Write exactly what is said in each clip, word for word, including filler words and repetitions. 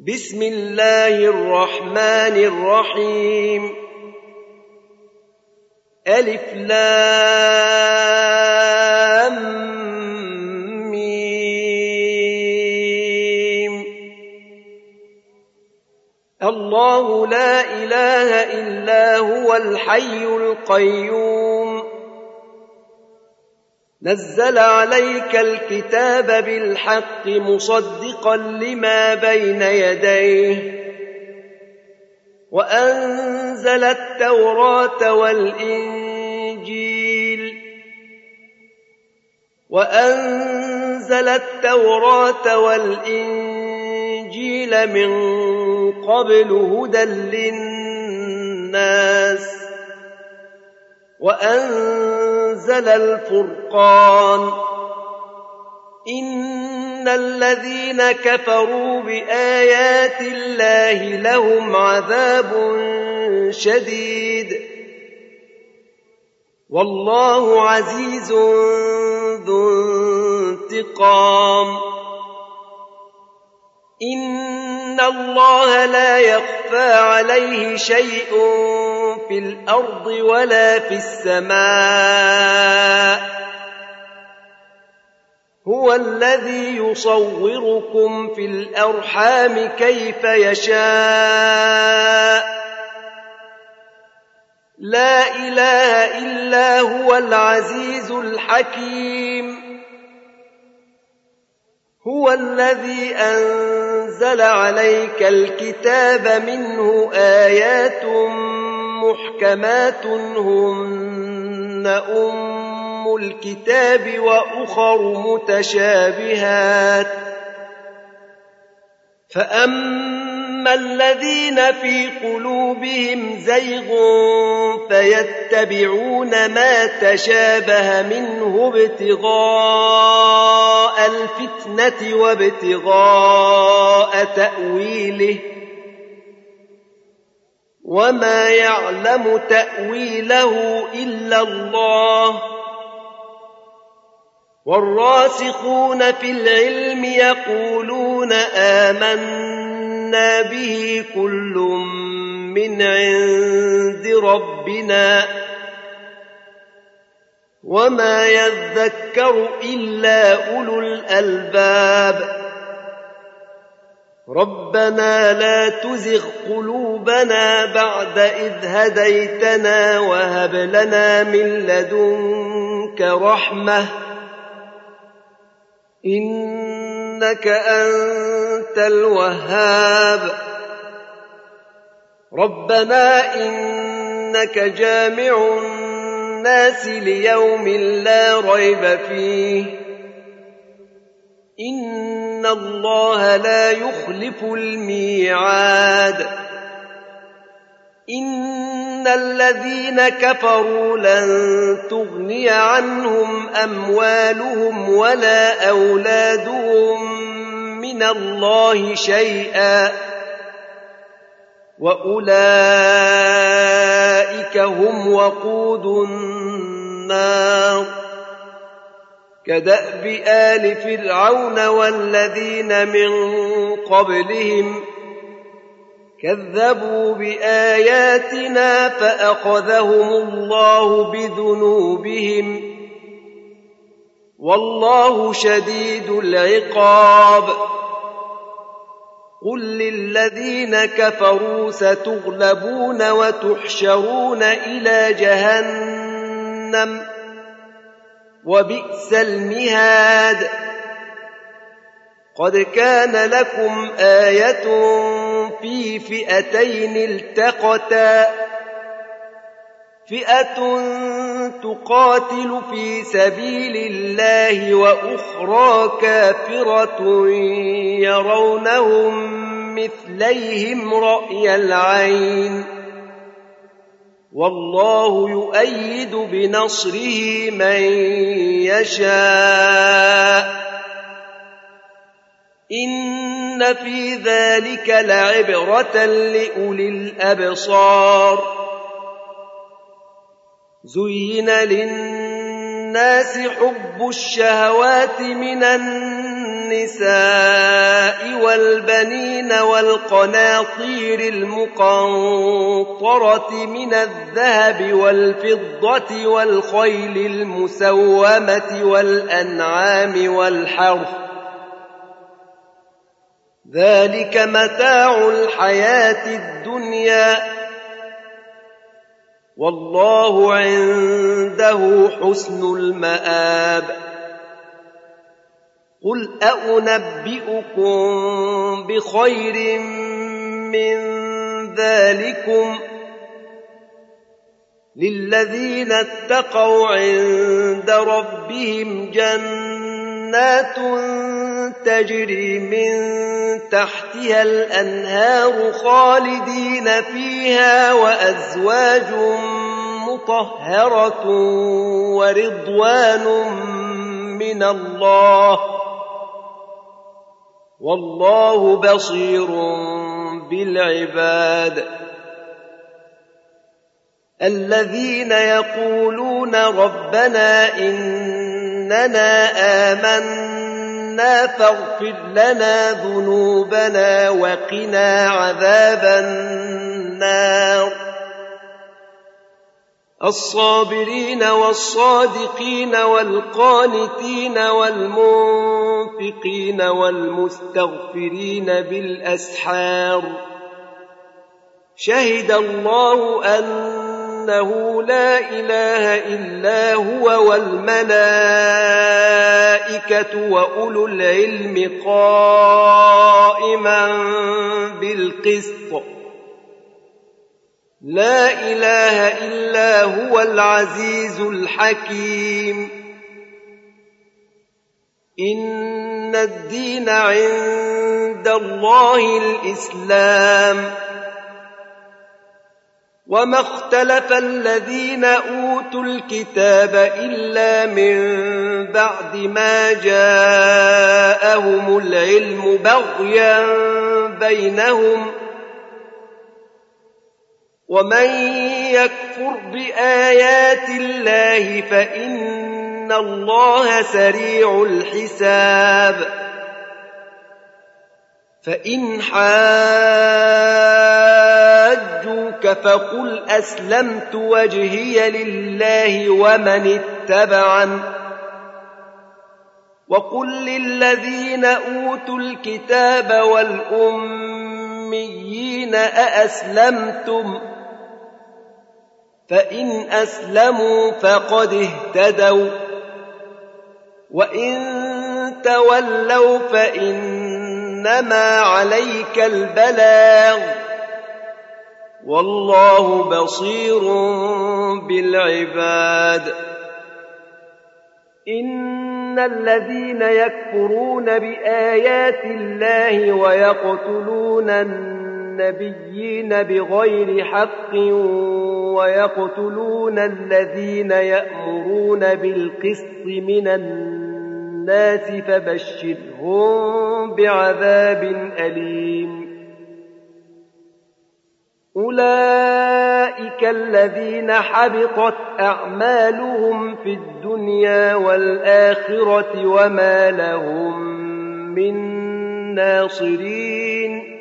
بسم الله الرحمن الرحيم ألف لام ميم الله لا إله إلا هو الحي القيوم نزل عليك الكتاب بالحق مصدقا لما بين يديه وأنزل التوراة والإنجيل وأنزل التوراة والإنجيل من قبل هدى للناس وأنزل الفرقان إن الذين كفروا بآيات الله لهم عذاب شديد والله عزيز ذو انتقام إن الله لا يخفى عليه شيء في الأرض ولا في السماء هو الذي يصوركم في الأرحام كيف يشاء لا إله إلا هو العزيز الحكيم هو الذي أنزل عليك الكتاب منه آيات محكمات هن أم الكتاب وأخر متشابهات فأما الذين في قلوبهم زيغ فيتبعون ما تشابه منه ابتغاء الفتنة وابتغاء تأويله وما يعلم تأويله إلا الله والراسخون في العلم يقولون آمنا به كل من عند ربنا وما يذكر إلا أولو الألباب ربنا لا تزغ قلوبنا بعد إذ هديتنا وهب لنا من لدنك رحمة إنك أنت الوهاب ربنا إنك جامع الناس ليوم لا ريب فيه إن الله لا يخلف الميعاد إن الذين كفروا لن تغني عنهم أموالهم ولا أولادهم من الله شيئا وأولئك هم وقود النار كدأب آل فرعون والذين من قبلهم كذبوا بآياتنا فأخذهم الله بذنوبهم والله شديد العقاب قل للذين كفروا ستغلبون وتحشرون إلى جهنم وبئس المهاد قد كان لكم آية في فئتين التقتا فئة تقاتل في سبيل الله وأخرى كافرة يرونهم مثليهم رأي العين والله يؤيد بنصره من يشاء إن في ذلك لعبرة لأولي الأبصار زين للناس حب الشهوات من الناس النساء والبنين والقناطير المقنطرة من الذهب والفضة والخيل المسومة والأنعام والحرث ذلك متاع الحياة الدنيا والله عنده حسن المآب قل أنبئكم بخير من ذلكم للذين اتقوا عند ربهم جنات تجري من تحتها الأنهار خالدين فيها وأزواج مطهرة ورضوان من الله والله بصير بالعباد الذين يقولون ربنا إننا آمنا فاغفر لنا ذنوبنا وقنا عذاب النار الصابرين والصادقين والقانتين والمنفقين والمستغفرين بالأسحار شهد الله أنه لا إله إلا هو والملائكة وأولو العلم قائما بالقسط لا إله إلا هو العزيز الحكيم إن الدين عند الله الإسلام وما اختلف الذين أوتوا الكتاب إلا من بعد ما جاءهم العلم بغيا بينهم ومن يكفر بآيات الله فإن الله سريع الحساب فإن حاجوك فقل أسلمت وجهي لله ومن اتبعن وقل للذين أوتوا الكتاب والأميين أأسلمتم فإن أسلموا فقد اهتدوا وإن تولوا فإنما عليك البلاغ والله بصير بالعباد إن الذين يكفرون بآيات الله ويقتلون النبيين بغير حق ويقتلون الذين يأمرون بالقسط من الناس فبشرهم بعذاب أليم أولئك الذين حبطت أعمالهم في الدنيا والآخرة وما لهم من ناصرين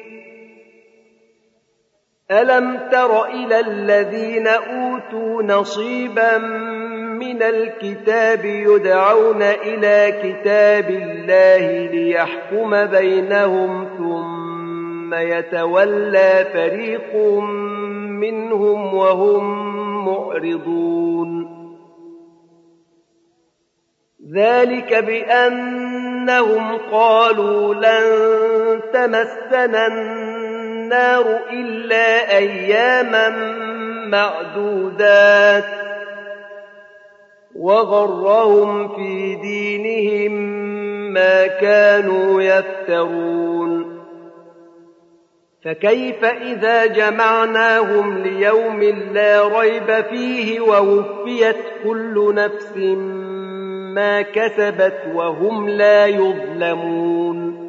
ألم تر إلى الذين أوتوا نصيبا من الكتاب يدعون إلى كتاب الله ليحكم بينهم ثم يتولى فريق منهم وهم معرضون ذلك بأنهم قالوا لن تمسنا النار إلا أياما معدودات وغرهم في دينهم ما كانوا يفترون فكيف إذا جمعناهم ليوم لا ريب فيه ووفيت كل نفس ما كسبت وهم لا يظلمون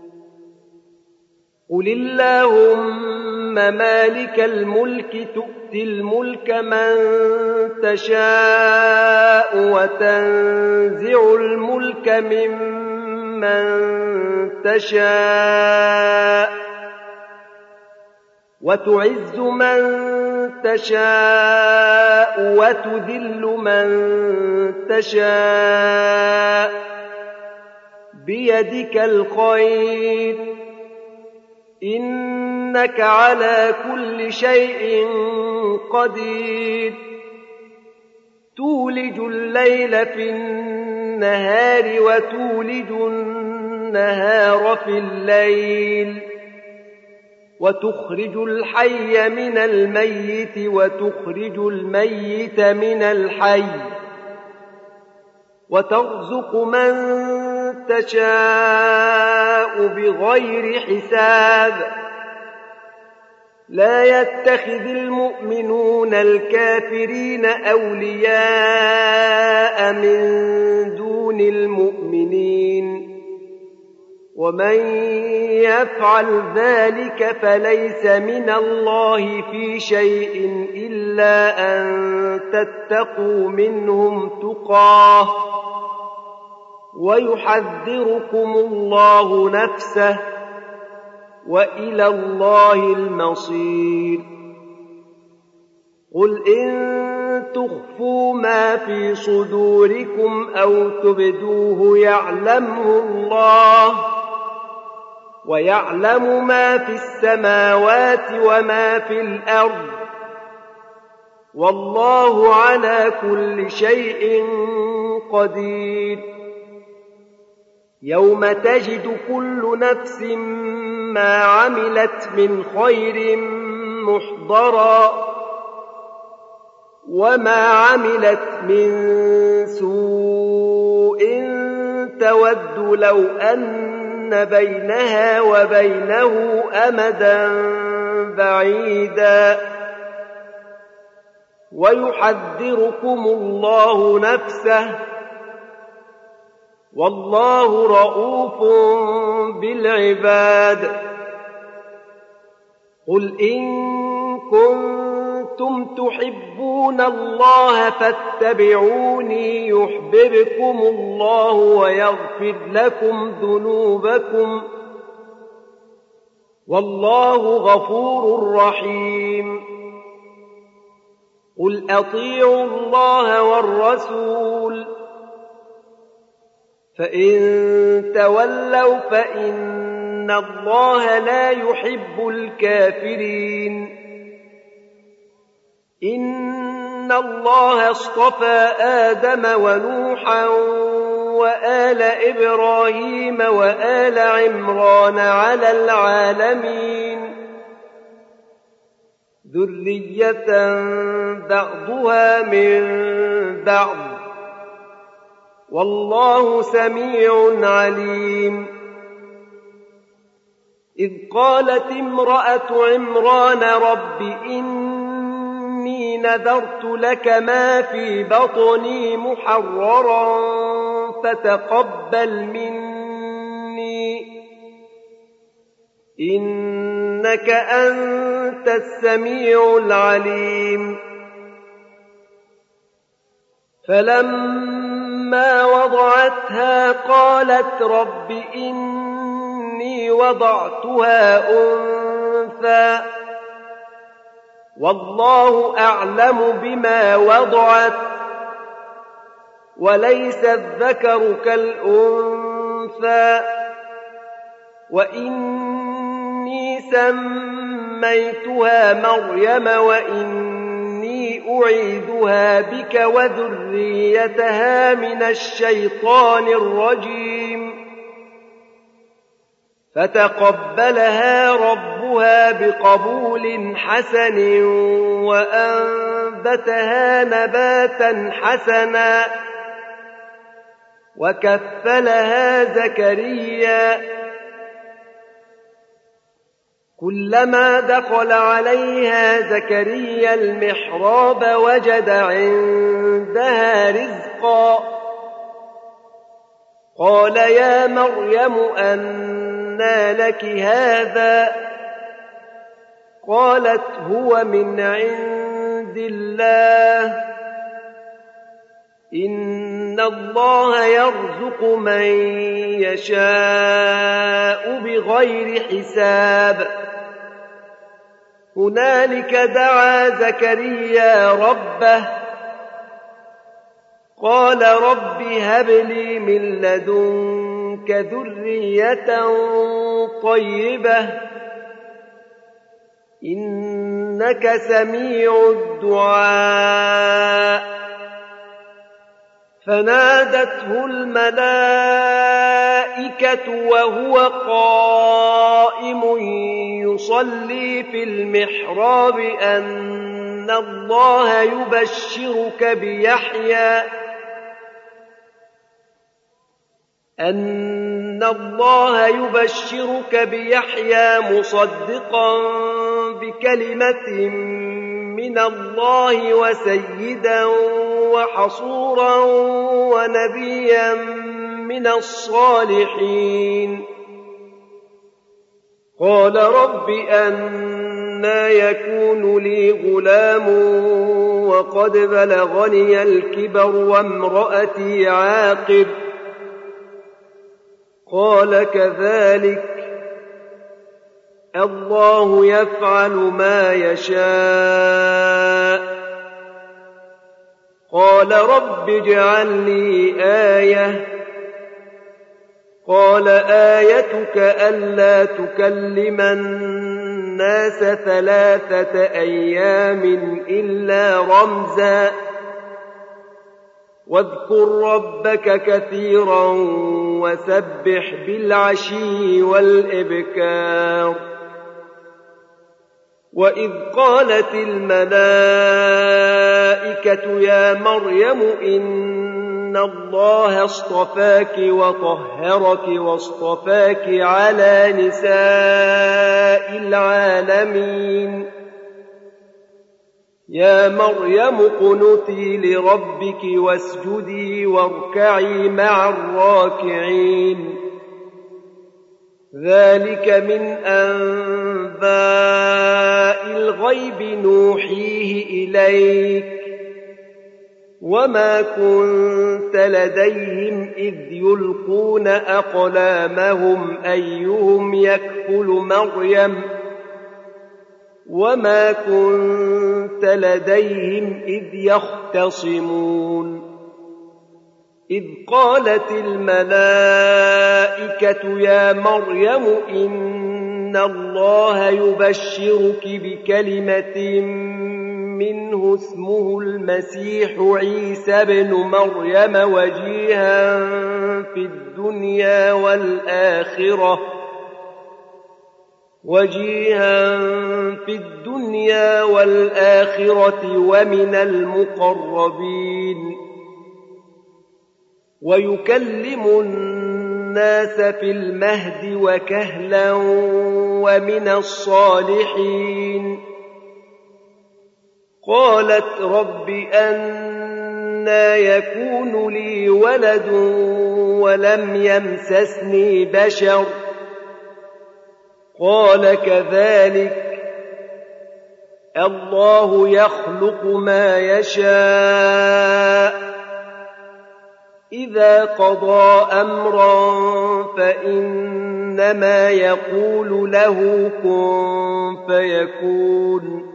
قل اللهم مالك الملك تؤتي الملك من تشاء وتنزع الملك ممن من تشاء وتعز من تشاء وتذل من تشاء بيدك الخير إنك على كل شيء قدير تولج الليل في النهار وتولج النهار في الليل وتخرج الحي من الميت وتخرج الميت من الحي وترزق من تشاء بغير حساب لا يتخذ المؤمنون الكافرين أولياء من دون المؤمنين ومن يفعل ذلك فليس من الله في شيء إلا أن تتقوا منهم تقاه ويحذركم الله نفسه وإلى الله المصير قل إن تخفوا ما في صدوركم أو تبدوه يعلمه الله ويعلم ما في السماوات وما في الأرض والله على كل شيء قدير يوم تجد كل نفس ما عملت من خير محضرا وما عملت من سوء تود لو أن بينها وبينه أمدا بعيدا ويحذركم الله نفسه والله رءوف بالعباد قل إن كنتم تحبون الله فاتبعوني يحببكم الله ويغفر لكم ذنوبكم والله غفور رحيم قل أطيعوا الله والرسول فإن تولوا فإن الله لا يحب الكافرين إن الله اصطفى آدم ونوحا وآل إبراهيم وآل عمران على العالمين ذرية بعضها من بعض والله سميع عليم إذ قالت امرأة عمران رب إني نذرت لك ما في بطني محررا فتقبل مني إنك أنت السميع العليم فلما وضعتها قالت رب إني وضعتها أنثى والله أعلم بما وضعت وليس الذكر كالأنثى وإني سميتها مريم وإني أعيذها بك وذريتها من الشيطان الرجيم فتقبلها ربها بقبول حسن وأنبتها نباتا حسنا وكفلها زكريا كلما دخل عليها زكريا المحراب وجد عندها رزقا قال يا مريم أنى لك هذا قالت هو من عند الله إن الله يرزق من يشاء بغير حساب هنالك دعا زكريا ربه قال رب هب لي من لدنك ذرية طيبة إنك سميع الدعاء فنادته الملائكة وهو قائم يصلي في المحراب أن الله يبشرك بيحيى أن الله يبشرك بيحيى مصدقا بكلمة من الله وسيدا وحصورا ونبيا من الصالحين قال رب أنى يكون لي غلام وقد بلغني الكبر وامرأتي عاقر قال كذلك الله يفعل ما يشاء قال رب اجعل لي آية قال آيتك ألا تكلم الناس ثلاثة أيام إلا رمزا واذكر ربك كثيرا وسبح بالعشي والإبكار وإذ قالت الملائكة يا مريم إن الله اصطفاك وطهرك واصطفاك على نساء العالمين يا مريم اقنتي لربك واسجدي واركعي مع الراكعين ذلك من أنباء الغيب نوحيه إليك وما كنت لديهم إذ يلقون أقلامهم أيهم يكفل مريم وما كنت لديهم إذ يختصمون إذ قالت الملائكة يا مريم إن الله يبشرك بكلمة منه اسمه المسيح عيسى بن مريم وجيها في الدنيا والآخرة وجيها في الدنيا والآخرة ومن المقربين ويكلم الناس في المهد وكهلا ومن الصالحين قالت رب أنى يكون لي ولد ولم يمسسني بشر قال كذلك الله يخلق ما يشاء إذا قضى أمرا فإنما يقول له كن فيكون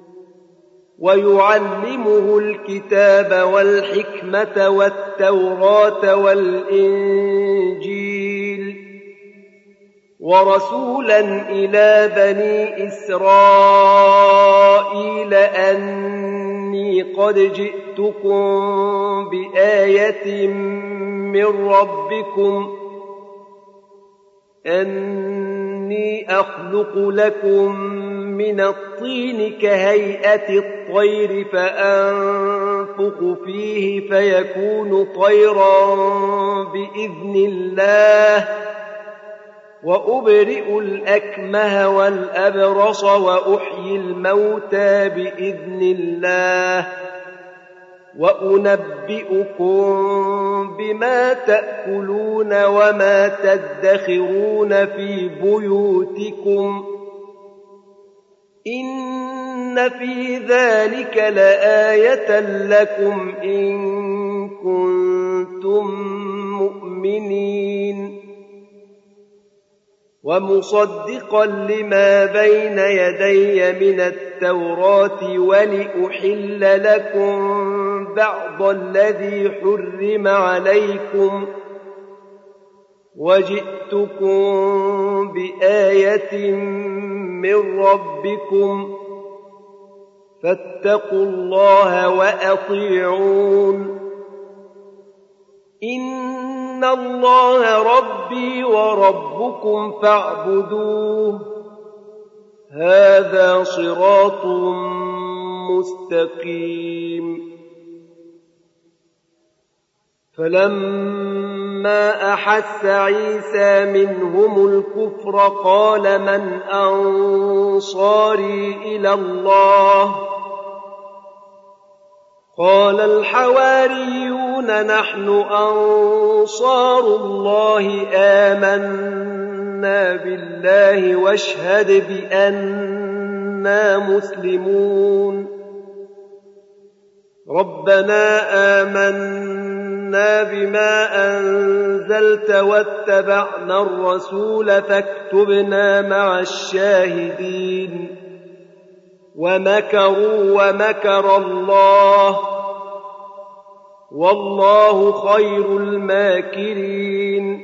ويعلمه الكتاب والحكمة والتوراة والإنجيل ورسولا إلى بني إسرائيل أني قد جئتكم بآية من ربكم أني أخلق لكم من الطين كهيئة الطير فأنفخ فيه فيكون طيرا بإذن الله وأبرئ الأكمه والأبرص وأحيي الموتى بإذن الله وأنبئكم بما تأكلون وما تدخرون في بيوتكم إن في ذلك لآية لكم إن كنتم مؤمنين ومصدقا لما بين يدي من التوراة ولأحل لكم بعض الذي حرم عليكم وجئتكم بآية من ربكم فاتقوا الله وأطيعون إن الله ربي وربكم فاعبدوه هذا صراط مستقيم فلما أحس عيسى منهم الكفر قال من أنصاري إلى الله قال الحواريون نحن أنصار الله آمنا بالله واشهد بأننا مسلمون ربنا آمنا بما أنزلت واتبعنا الرسول فاكتبنا مع الشاهدين ومكروا ومكر الله والله خير الماكرين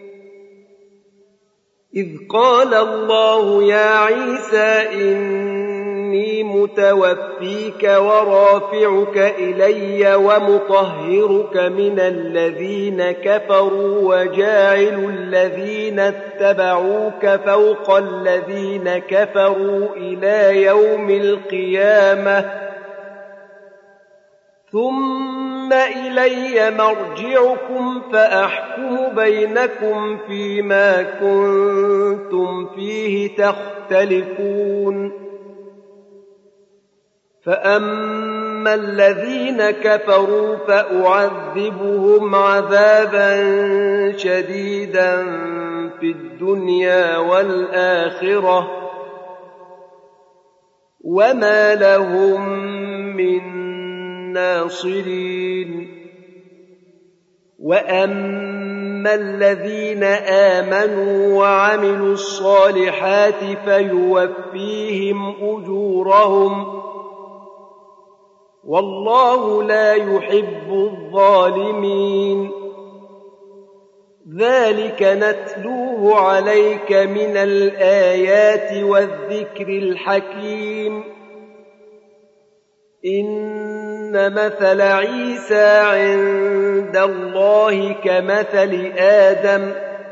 إذ قال الله يا عيسى إني متوفيك ورافعك إلي ومطهرك من الذين كفروا وجاعل الذين اتبعوك فوق الذين كفروا إلى يوم القيامة ثم إلي مرجعكم فأحكم بينكم فيما كنتم فيه تختلفون فأما الذين كفروا فأعذبهم عذابا شديدا في الدنيا والآخرة وما لهم من ناصرين وأما الذين آمنوا وعملوا الصالحات فيوفيهم أجورهم والله لا يحب الظالمين ذلك نتلوه عليك من الآيات والذكر الحكيم إن مثل عيسى عند الله كمثل آدم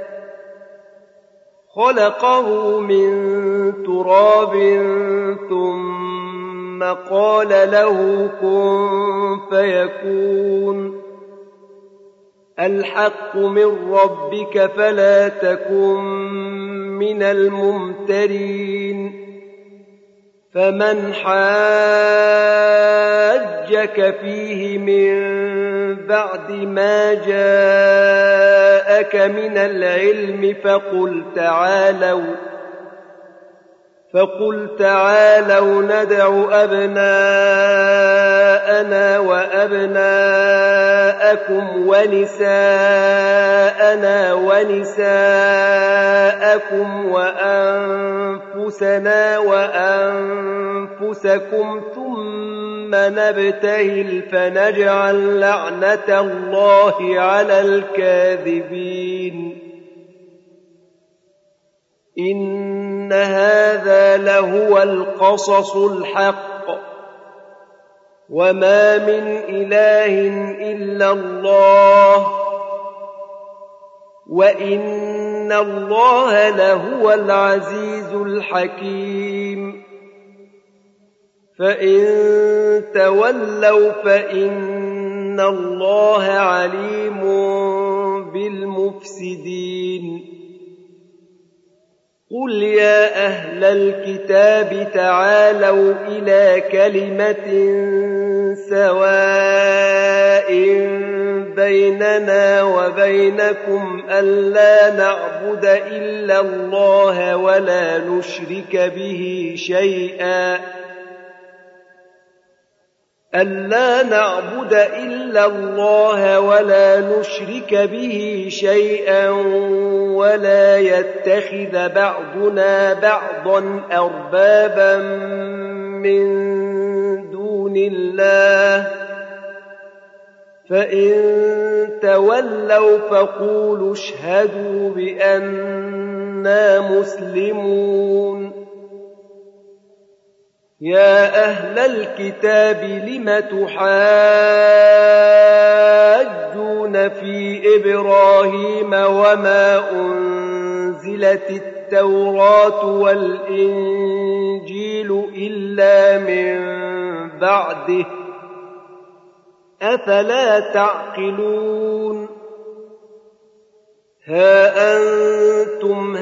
خلقه من تراب ثم قال له كن فيكون الحق من ربك فلا تكن من الممترين فمن حاجك فيه من بعد ما جاءك من العلم فقل تعالوا فقل تعالوا ندع أبناءنا وأبناءكم ونساءنا ونساءكم وأنفسنا وأنفسكم ثم نبتهل فنجعل لعنة الله على الكاذبين إن هذا لهو القصص الحق وما من إله إلا الله وإن الله لهو العزيز الحكيم فإن تولوا فإن الله عليم بالمفسدين قل يا أهل الكتاب تعالوا إلى كلمة سواء بيننا وبينكم ألا نعبد إلا الله ولا نشرك به شيئا ألا نعبد إلا الله ولا نشرك به شيئا ولا يتخذ بعضنا بعضا أربابا من دون الله فإن تولوا فقولوا اشهدوا بأننا مسلمون. يا أهل الكتاب لم تحاجون في إبراهيم وما أنزلت التوراة والإنجيل إلا من بعده أفلا تعقلون. ها أنتم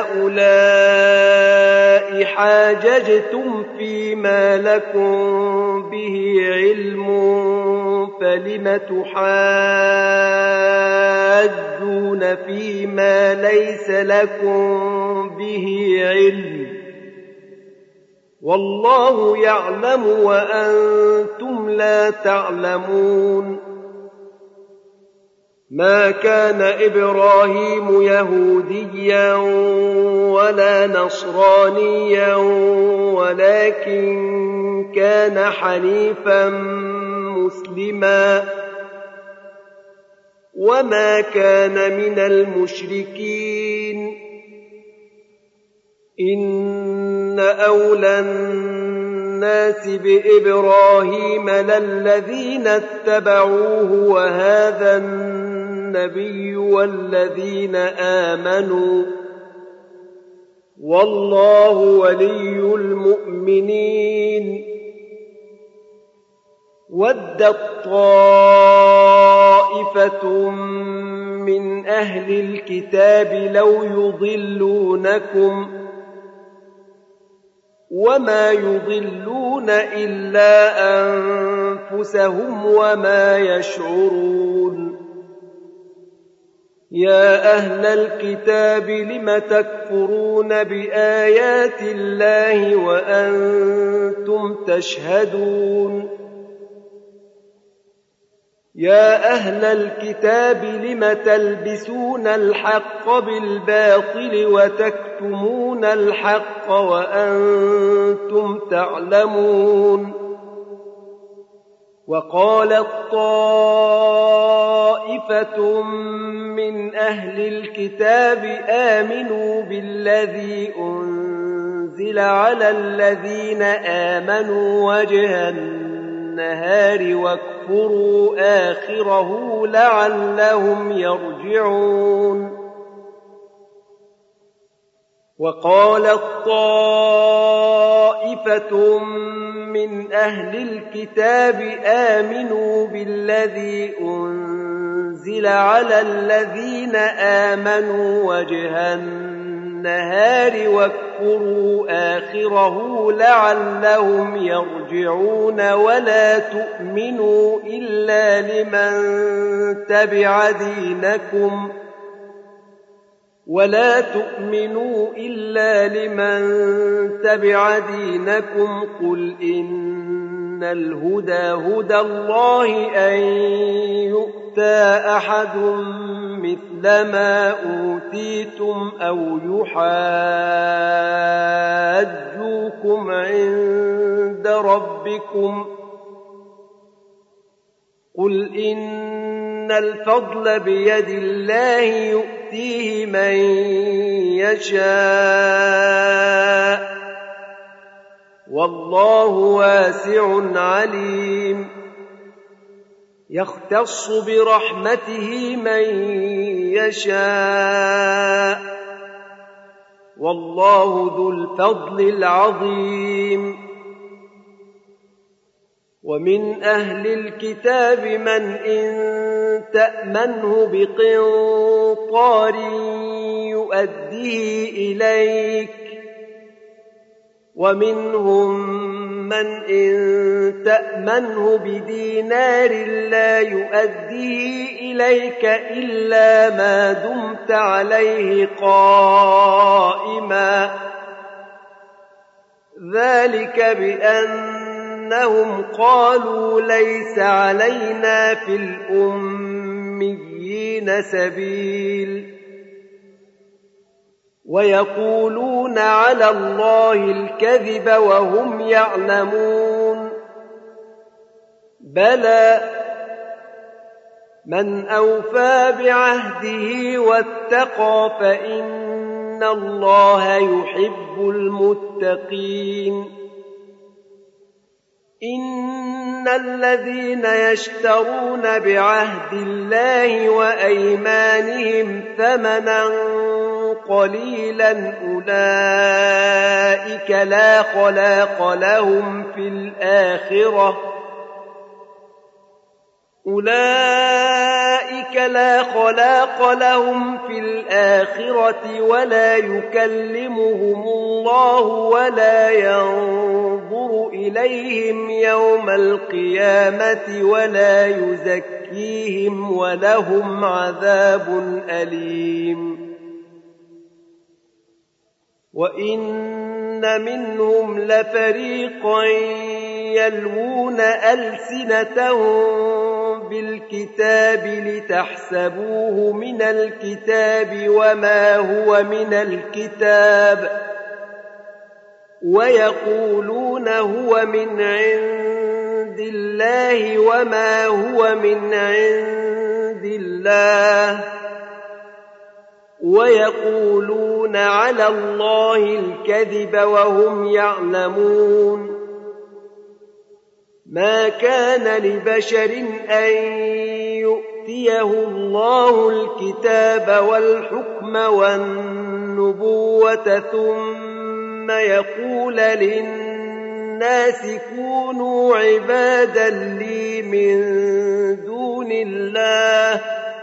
هؤلاء حاججتم فيما لكم به علم فلم تحاجون فيما ليس لكم به علم والله يعلم وأنتم لا تعلمون. ما كان إبراهيم يهوديا ولا نصرانيا ولكن كان حنيفا مسلما وما كان من المشركين. إن أولى الناس بإبراهيم للذين اتبعوه وهذا النبي والذين آمنوا والله ولي المؤمنين. ودت طائفة من أهل الكتاب لو يضلونكم وما يضلون إلا أنفسهم وما يشعرون. يا أهل الكتاب لم تكفرون بآيات الله وأنتم تشهدون. يا أهل الكتاب لم تلبسون الحق بالباطل وتكتمون الحق وأنتم تعلمون. وقالت طائفة من أهل الكتاب آمنوا بالذي أنزل على الذين آمنوا وجه النهار واكفروا آخره لعلهم يرجعون. وقالت طائفة من أهل الكتاب آمنوا بالذي أنزل على الذين آمنوا وجه النهار واكفروا آخره لعلهم يرجعون. ولا تؤمنوا إلا لمن تبع دينكم ولا تؤمنوا إلا لمن تبع دينكم قل إن الهدى هدى الله أن يؤتى أحد مثل ما أوتيتم أو يحاجوكم عند ربكم قل إن الفضل بيد الله يؤتيه من يشاء والله واسع عليم. يختص برحمته من يشاء والله ذو الفضل العظيم. ومن أهل الكتاب من إن تأمنه بقنطار يؤديه إليك ومنهم من إن تأمنه بدينار لا يؤديه إليك إلا ما دمت عليه قائما ذلك بأن أنهم قالوا ليس علينا في الأميين سبيل ويقولون على الله الكذب وهم يعلمون بلى من أوفى بعهده واتقى فإن الله يحب المتقين إن الذين يشترون بعهد الله وأيمانهم ثمنا قليلا أولئك لا خلاق لهم في الآخرة أولئك لا خلاق لهم في الآخرة ولا يكلمهم الله ولا ينظر إليهم يوم القيامة ولا يزكيهم ولهم عذاب أليم وإن منهم لفريقا يلوون ألسنتهم بالكتاب لتحسبوه من الكتاب وما هو من الكتاب ويقولون هو من عند الله وما هو من عند الله ويقولون على الله الكذب وهم يعلمون ما كان لبشر أن يؤتيه الله الكتاب والحكم والنبوة ثم يقول للناس كونوا عبادا لي من دون الله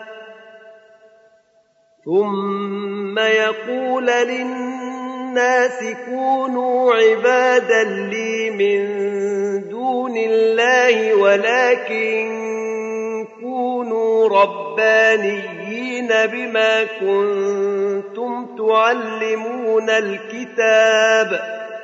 ثم يقول للناس كونوا عبادا لي من دون الله ولكن كونوا ربانيين بما كنتم تعلمون الكتاب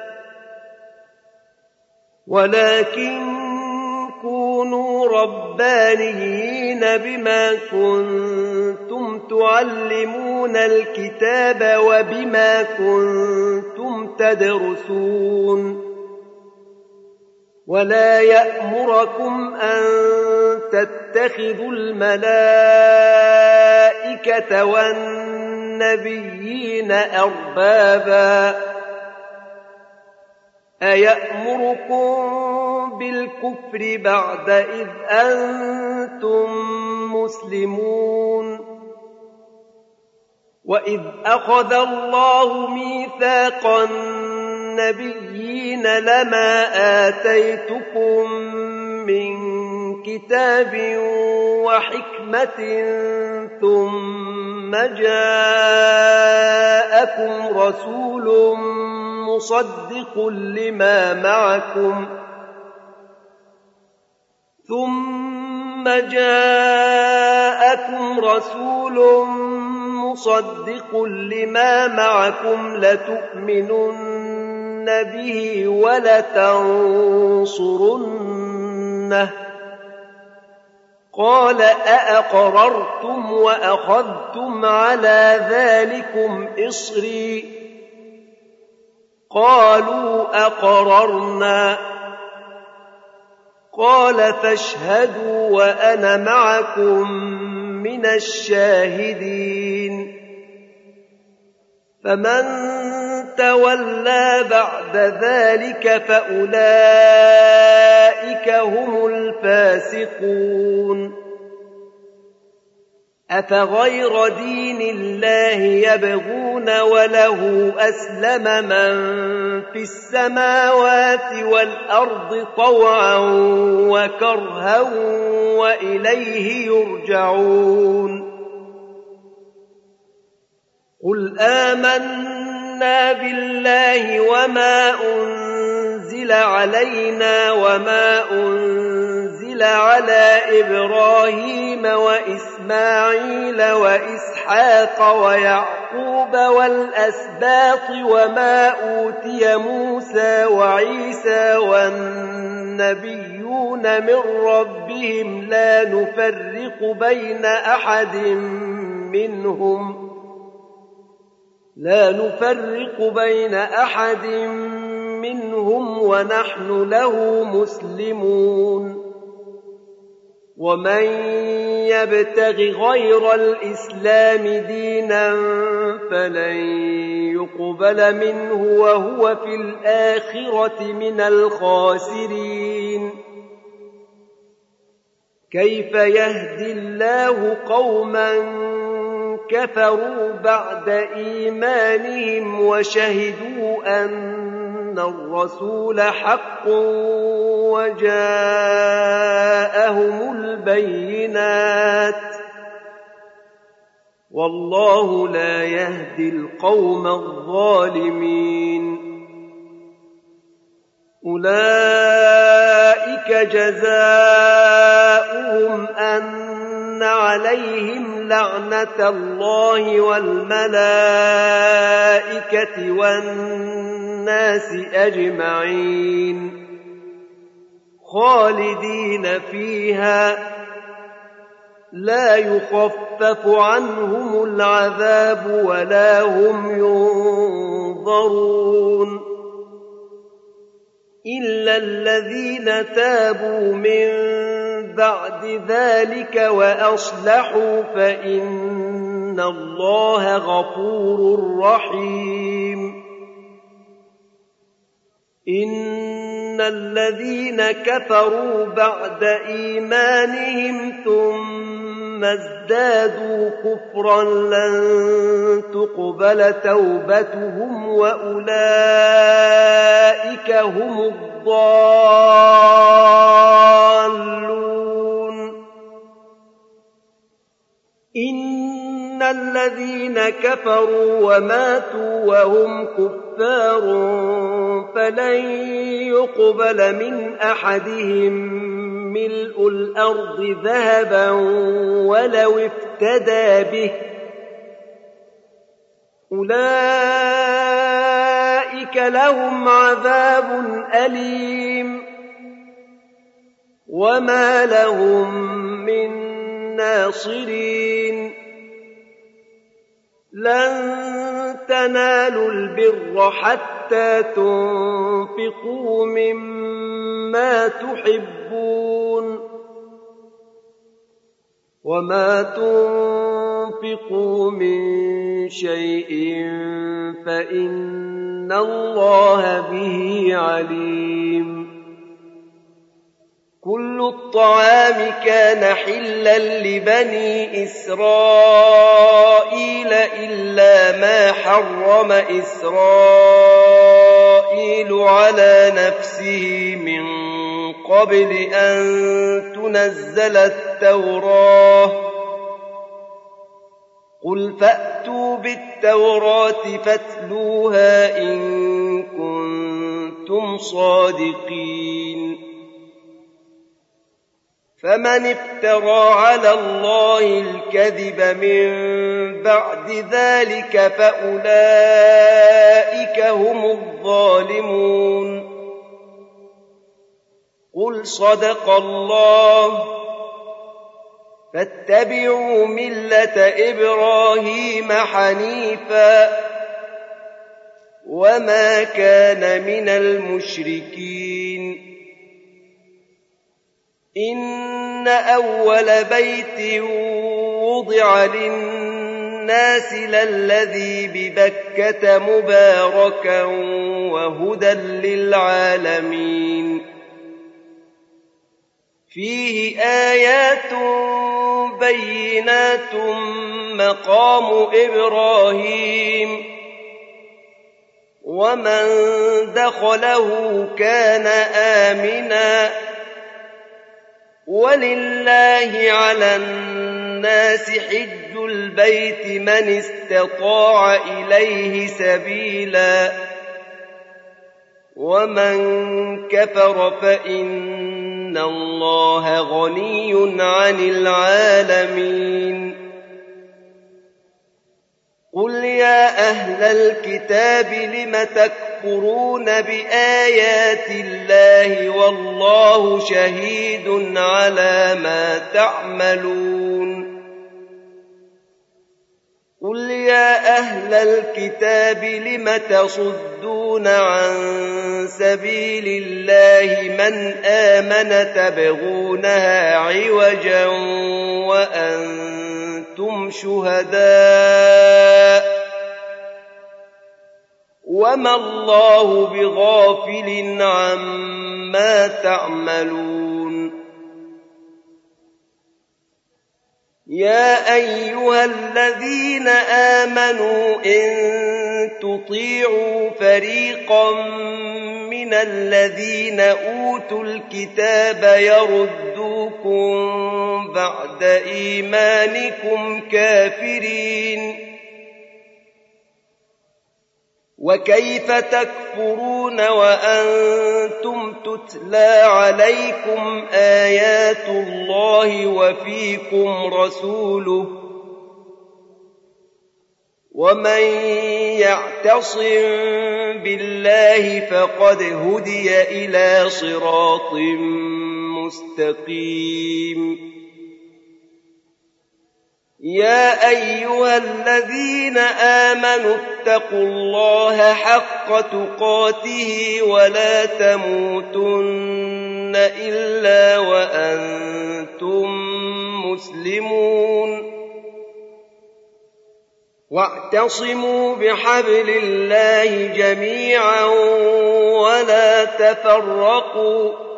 ولكن كونوا ربانيين بما كنتم تعلمون الكتاب وبما كنتم تدرسون ولا يأمركم أن تتخذوا الملائكة والنبيين أربابا أيأمركم بالكفر بعد إذ أنتم مسلمون وإذ أخذ الله ميثاق النبيين لما آتيتكم من كتاب وحكمة ثم جاءكم رسول مصدق لما معكم ثم جاءكم رسول مصدق لما معكم لتؤمنن به ولتنصرنه قال أأقررتم وأخذتم على ذلكم إصري قالوا أقررنا قال فاشهدوا وأنا معكم من الشاهدين فمن تولى بعد ذلك فأولئك هم الفاسقون أفغير دين الله يبغون وله أسلم من في السماوات والأرض طوعا وكرها وإليه يرجعون قل آمنا بالله وما أنزل علينا وما أنزل على إبراهيم وإسماعيل وإسحاق ويعقوب والأسباط وما أوتي موسى وعيسى والنبيون النبيون من ربهم لا نفرق بين أحد منهم لا نفرق بين أحد منهم ونحن له مسلمون ومن يبتغ غير الإسلام دينا فلن يقبل منه وهو في الآخرة من الخاسرين كيف يهدي الله قوما كفروا بعد إيمانهم وشهدوا أن الرسول حق وجاءهم البينات والله لا يهدي القوم الظالمين أولئك جزاؤهم أن عليهم لعنة الله والملائكة والناس أجمعين خالدين فيها لا يخفف عنهم العذاب ولا هم ينظرون إلا الذين تابوا من بعد ذلك وأصلحوا فإن الله غفور رحيم إن الذين كفروا بعد إيمانهم ثم ازدادوا كفرا لن تقبل توبتهم وأولئك هم الضالون إن الذين كفروا وماتوا وهم كفار فلن يقبل من أحدهم ملء الأرض ذهبا ولو افتدى به أولئك لهم عذاب أليم وما لهم من ناصرين لن تنالوا البر حتى تنفقوا مما تحبون وما تنفقوا من شيء فإن الله به عليم كل الطعام كان حلا لبني إسرائيل إلا ما حرم إسرائيل على نفسه من قبل أن تنزل التوراة قل فأتوا بالتوراة فاتلوها إن كنتم صادقين فمن افترى على الله الكذب من بعد ذلك فأولئك هم الظالمون قل صدق الله فاتبعوا ملة إبراهيم حنيفا وما كان من المشركين إن أول بيت وضع للناس للذي ببكة مباركا وهدى للعالمين فيه آيات بينات مقام إبراهيم ومن دخله كان آمنا ولله على الناس حج البيت من استطاع إليه سبيلا ومن كفر فإن الله غني عن العالمين قل يا أهل الكتاب لم تكفرون بآيات الله الله والله شهيد على ما تعملون قل يا أهل الكتاب لم تصدون عن سبيل الله من آمن تبغونها عوجا وأنتم شهداء وما الله بغافل عما تعملون يا أيها الذين آمنوا إن تطيعوا فريقا من الذين أوتوا الكتاب يردوكم بعد إيمانكم كافرين وكيف تكفرون وأنتم تتلى عليكم آيات الله وفيكم رسوله ومن يعتصم بالله فقد هدي إلى صراط مستقيم يا أيها الذين آمنوا اتقوا الله حق تقاته ولا تموتن إلا وأنتم مسلمون واعتصموا بحبل الله جميعا ولا تفرقوا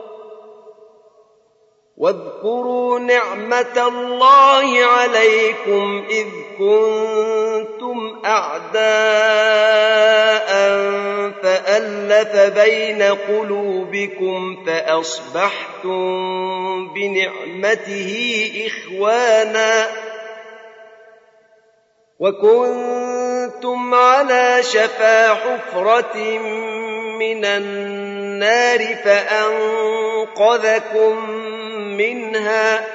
واذكروا نعمة الله عليكم إذ كنتم أعداء فألف بين قلوبكم فأصبحتم بنعمته إخوانا وكنتم على شفا حفرة من النار فأنقذكم منها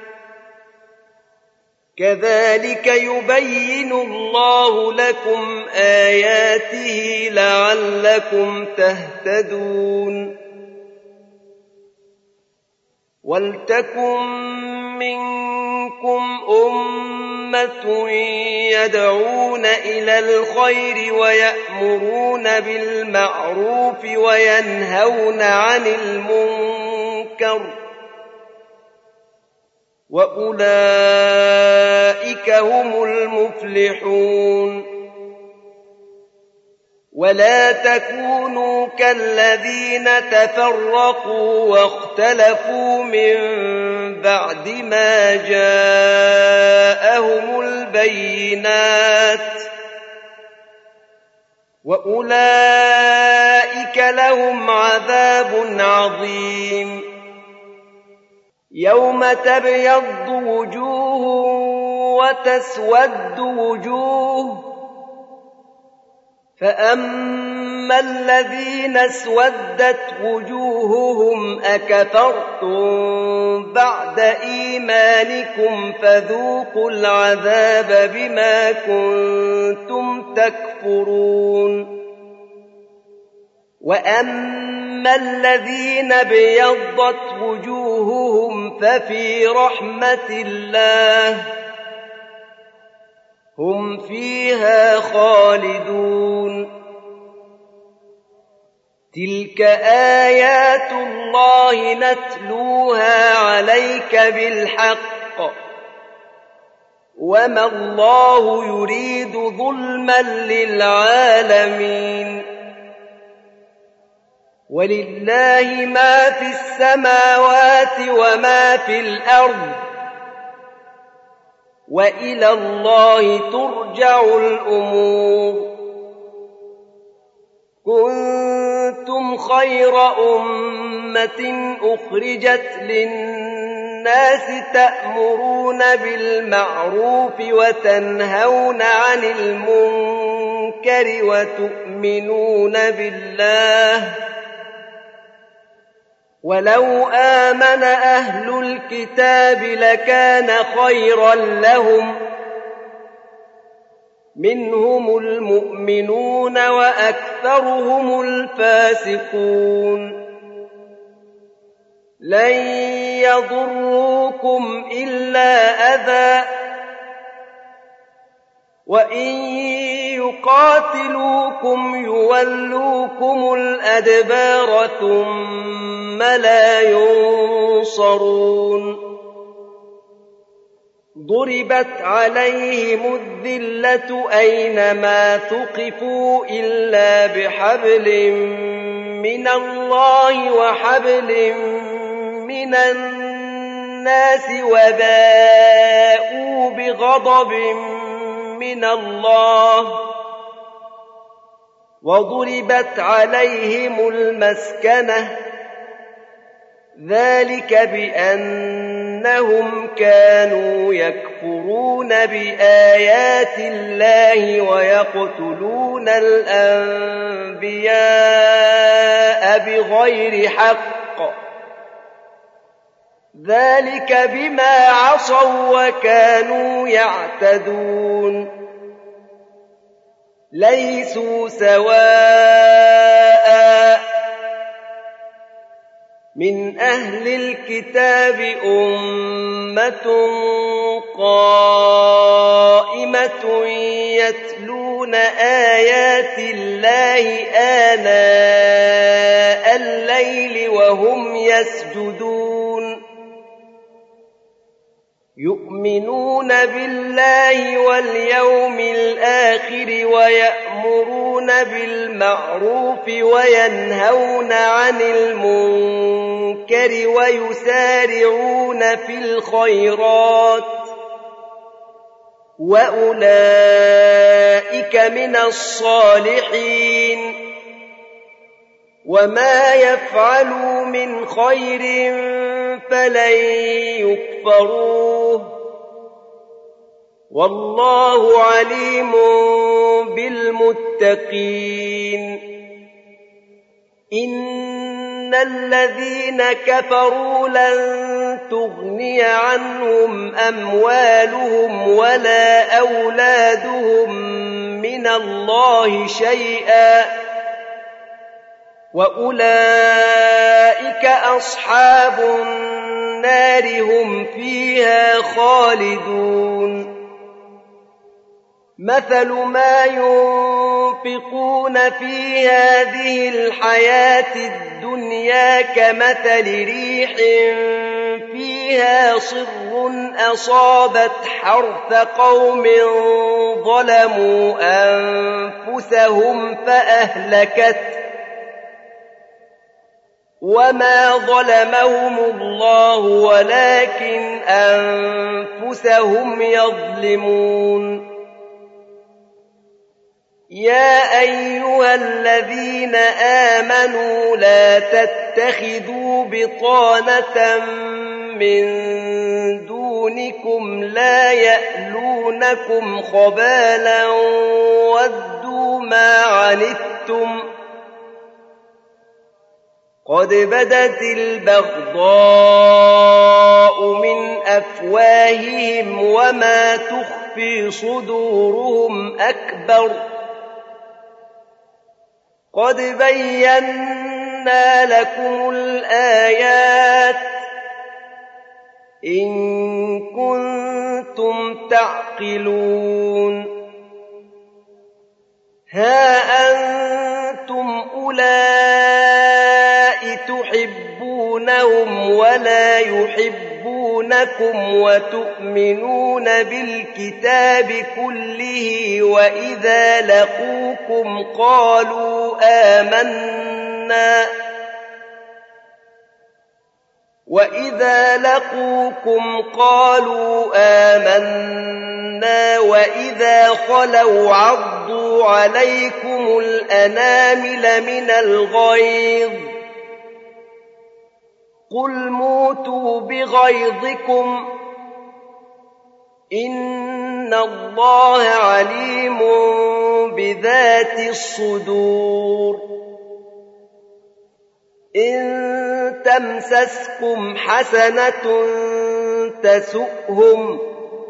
كذلك يبين الله لكم آياته لعلكم تهتدون ولتكن منكم أمة يدعون إلى الخير ويأمرون بالمعروف وينهون عن المنكر وأولئك هم المفلحون ولا تكونوا كالذين تفرقوا واختلفوا من بعد ما جاءهم البينات وأولئك لهم عذاب عظيم يوم تبيض وجوه وتسود وجوه فأما الذين اسودت وجوههم أكفرتم بعد إيمانكم فذوقوا العذاب بما كنتم تكفرون وأما الذين ابيضت وجوههم ففي رحمة الله هم فيها خالدون تلك آيات الله نتلوها عليك بالحق وما الله يريد ظلما للعالمين ولله ما في السماوات وما في الأرض وإلى الله ترجع الأمور كنتم خير أمة أخرجت للناس تأمرون بالمعروف وتنهون عن المنكر وتؤمنون بالله ولو آمن أهل الكتاب لكان خيرا لهم منهم المؤمنون وأكثرهم الفاسقون لن يضروكم إلا أذى وإن يقاتلوكم يولوكم الأدبار ثم لا ينصرون ضربت عليهم الذلة أينما ثقفوا إلا بحبل من الله وحبل من الناس وباءوا بغضب من الله وضربت عليهم المسكنة ذلك بأنهم كانوا يكفرون بآيات الله ويقتلون الأنبياء بغير حق ذلك بما عصوا وكانوا يعتدون ليسوا سواء من أهل الكتاب أمة قائمة يتلون آيات الله آناء الليل وهم يسجدون يؤمنون بالله واليوم الآخر ويأمرون بالمعروف وينهون عن المنكر ويسارعون في الخيرات وأولئك من الصالحين وما يفعلوا من خير فلن يكفروه والله عليم بالمتقين إن الذين كفروا لن تغني عنهم أموالهم ولا أولادهم من الله شيئا وأولئك أصحاب النار هم فيها خالدون مثل ما ينفقون في هذه الحياة الدنيا كمثل ريح فيها صر أصابت حرث قوم ظلموا أنفسهم فأهلكت وما ظلمهم الله ولكن أنفسهم يظلمون يا أيها الذين آمنوا لا تتخذوا بطانة من دونكم لا يألونكم خبالا ودوا ما عنتم قد بدت البغضاء من أفواههم وما تخفي صدورهم أكبر قد بينا لكم الآيات إن كنتم تعقلون ها أنتم أولئك تحبونهم ولا يحبونكم وتؤمنون بالكتاب كله وإذا لقوكم قالوا آمنا وإذا لقوكم قالوا آمنا وإذا خلوا عضوا عليكم الأنامل من الغيظ قل موتوا بغيظكم إن الله عليم بذات الصدور إن تمسسكم حسنة تسؤهم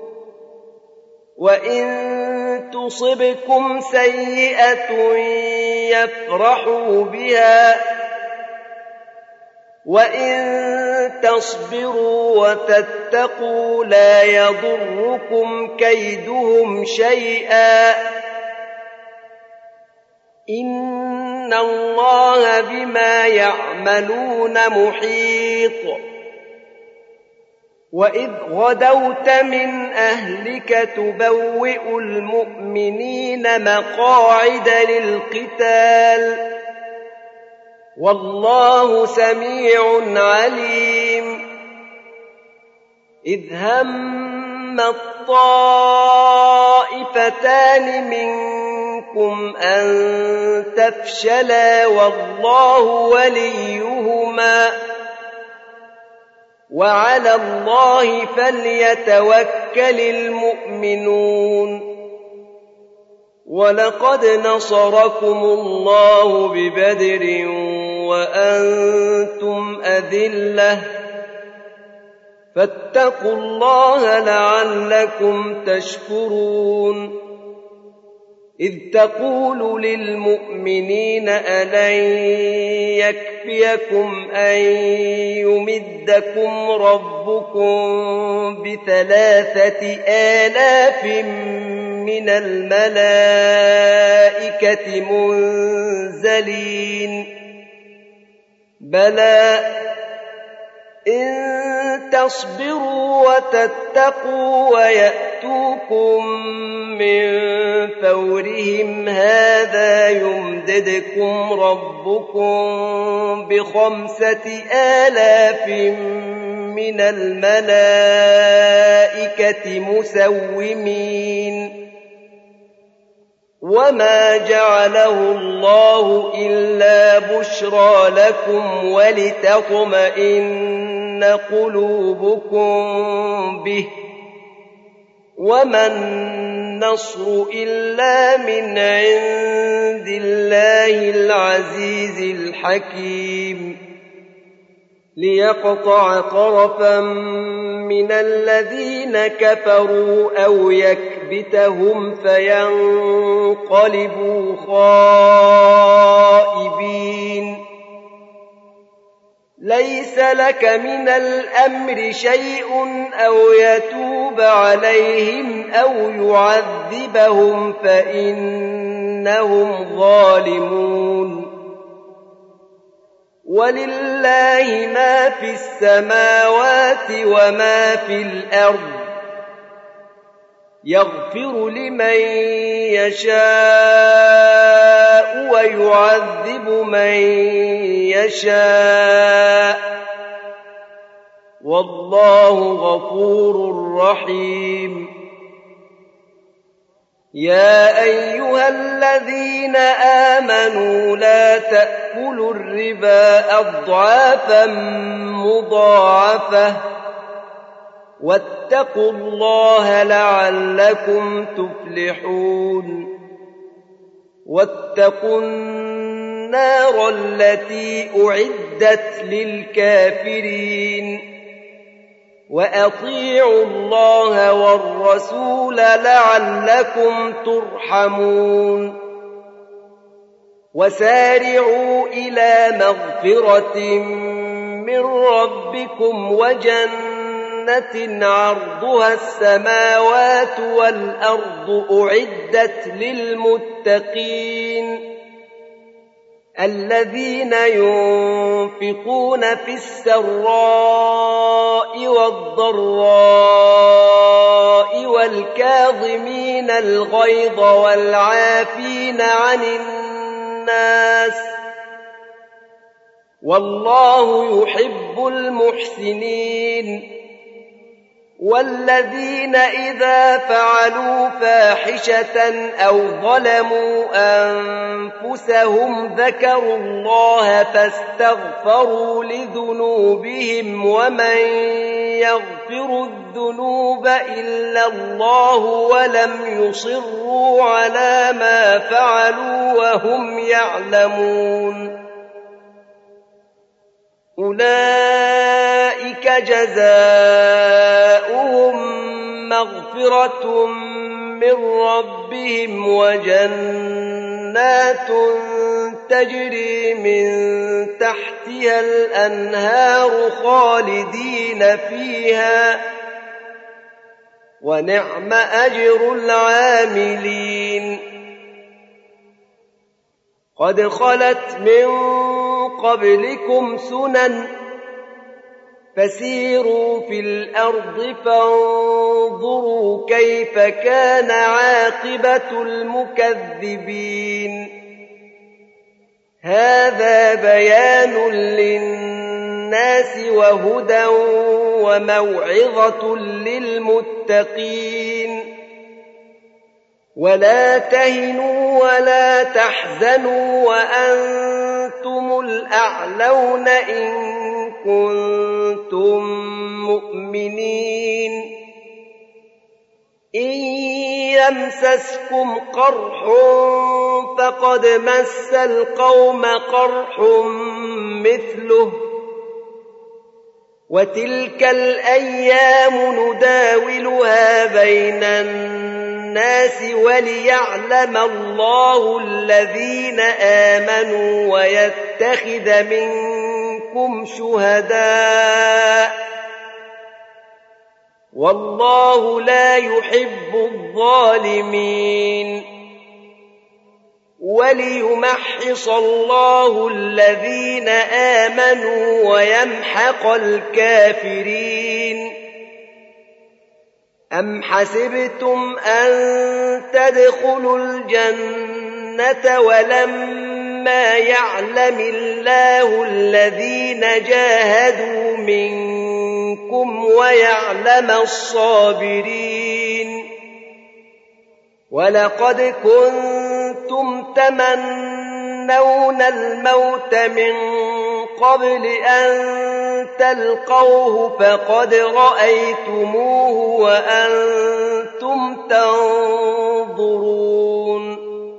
وإن تصبكم سيئة يفرحوا بها وَإِن تَصْبِرُوا وَتَتَّقُوا لَا يَضُرُّكُمْ كَيْدُهُمْ شَيْئًا ۗ إِنَّ اللَّهَ بِمَا يَعْمَلُونَ مُحِيطٌ. وَإِذْ غَدَوْتَ مِنْ أَهْلِكَ تُبَوِّئُ الْمُؤْمِنِينَ مَقَاعِدَ لِلْقِتَالِ ۗ وَاللَّهُ سَمِيعٌ عَلِيمٌ. إِذْ هَمَّ الطَّائِفَتَانِ مِنكُمْ أَن تَفْشَلَا وَاللَّهُ وَلِيُّهُمَا ۗ وَعَلَى اللَّهِ فَلْيَتَوَكَّلِ الْمُؤْمِنُونَ. وَلَقَدْ نَصَرَكُمُ اللَّهُ بِبَدْرٍ وَأَنتُمْ أَذِلَّةٌ، فَاتَّقُوا اللَّهَ لَعَلَّكُمْ تَشْكُرُونَ. إِذْ تَقُولُ لِلْمُؤْمِنِينَ أَلَنْ يَكْفِيَكُمْ أَنْ يُمِدَّكُمْ رَبُّكُمْ بِثَلَاثَةِ آلَافٍ مِّنَ الْمَلَائِكَةِ مُنزَلِينَ؟ بَلَىٰ إِن تَصْبِرُوا وَتَتَّقُوا وَيَأْتُوكُم مِّن فَوْرِهِمْ هَٰذَا يُمْدِدْكُمْ رَبُّكُم بِخَمْسَةِ آلَافٍ مِّنَ الْمَلَائِكَةِ مُسَوِّمِينَ. وَمَا جَعَلَهُ اللَّهُ إِلَّا بُشْرَىٰ لَكُمْ وَلِتَطْمَئِنَّ قُلُوبُكُم بِهِ ۗ وَمَا النَّصْرُ إِلَّا مِنْ عِندِ اللَّهِ الْعَزِيزِ الْحَكِيمِ. لِيَقْطَعَ طَرَفًا مِّنَ الَّذِينَ كَفَرُوا أَوْ يَكْبِتَهُمْ فَيَنقَلِبُوا خَائِبِينَ. لَيْسَ لَكَ مِنَ الْأَمْرِ شَيْءٌ أَوْ يَتُوبَ عَلَيْهِمْ أَوْ يُعَذِّبَهُمْ فَإِنَّهُمْ ظَالِمُونَ. وَلِلَّهِ مَا فِي السَّمَاوَاتِ وَمَا في الْأَرْضِ، يَغْفِرُ لِمَن يَشَاءُ وَيُعَذِّبُ مَن يَشَاءُ، وَاللَّهُ غَفُورٌ رَّحِيمٌ. يَا أَيُّهَا الَّذِينَ آمَنُوا لَا تَأْكُلُوا الرِّبَا أَضْعَافًا مُّضَاعَفَةً، وَاتَّقُوا اللَّهَ لَعَلَّكُمْ تُفْلِحُونَ. وَاتَّقُوا النَّارَ الَّتِي أُعِدَّتْ لِلْكَافِرِينَ. وَأَطِيعُوا اللَّهَ وَالرَّسُولَ لَعَلَّكُمْ تُرْحَمُونَ. وَسَارِعُوا إِلَىٰ مَغْفِرَةٍ مِّن رَّبِّكُمْ وَجَنَّةٍ عَرْضُهَا السَّمَاوَاتُ وَالْأَرْضُ أُعِدَّتْ لِلْمُتَّقِينَ الَّذِينَ يُنفِقُونَ فِي السَّرَّاءِ وَالضَّرَّاءِ وَالْكَاظِمِينَ الْغَيْظَ وَالْعَافِينَ عَنِ النَّاسِ، وَاللَّهُ يُحِبُّ الْمُحْسِنِينَ. وَالَّذِينَ إِذَا فَعَلُوا فَاحِشَةً أَوْ ظَلَمُوا أَنفُسَهُمْ ذَكَرُوا اللَّهَ فَاسْتَغْفَرُوا لِذُنُوبِهِمْ وَمَن يَغْفِرُ الذُّنُوبَ إِلَّا اللَّهُ وَلَمْ يُصِرُّوا عَلَىٰ مَا فَعَلُوا وَهُمْ يَعْلَمُونَ، أُولَٰئِكَ جَزَاؤُهُم مَّغْفِرَةٌ مِّن رَّبِّهِمْ وَجَنَّاتٌ تجري من تحتها الأنهار خالدين فيها ونعم أجر العاملين. قد خلت من قبلكم سنن فسيروا في الأرض فانظروا كيف كان عاقبة المكذبين. هذا بيان للناس وهدى وموعظة للمتقين. ولا تهنوا ولا تحزنوا وأنتم الأعلون إن كنتم مؤمنين. إن يمسسكم قرح فقد مس القوم قرح مثله وتلك الأيام نداولها بين الناس وليعلم الله الذين آمنوا ويتخذ منكم شهداء والله لا يحب الظالمين. وليمحص الله الذين آمنوا ويمحق الكافرين. أم حسبتم أن تدخلوا الجنة ولما يعلم الله الذين جاهدوا منكم ويعلم الصابرين. ولقد كنتم تمنون الموت من قبل أن تلقوه فقد رأيتموه وأنتم تنظرون.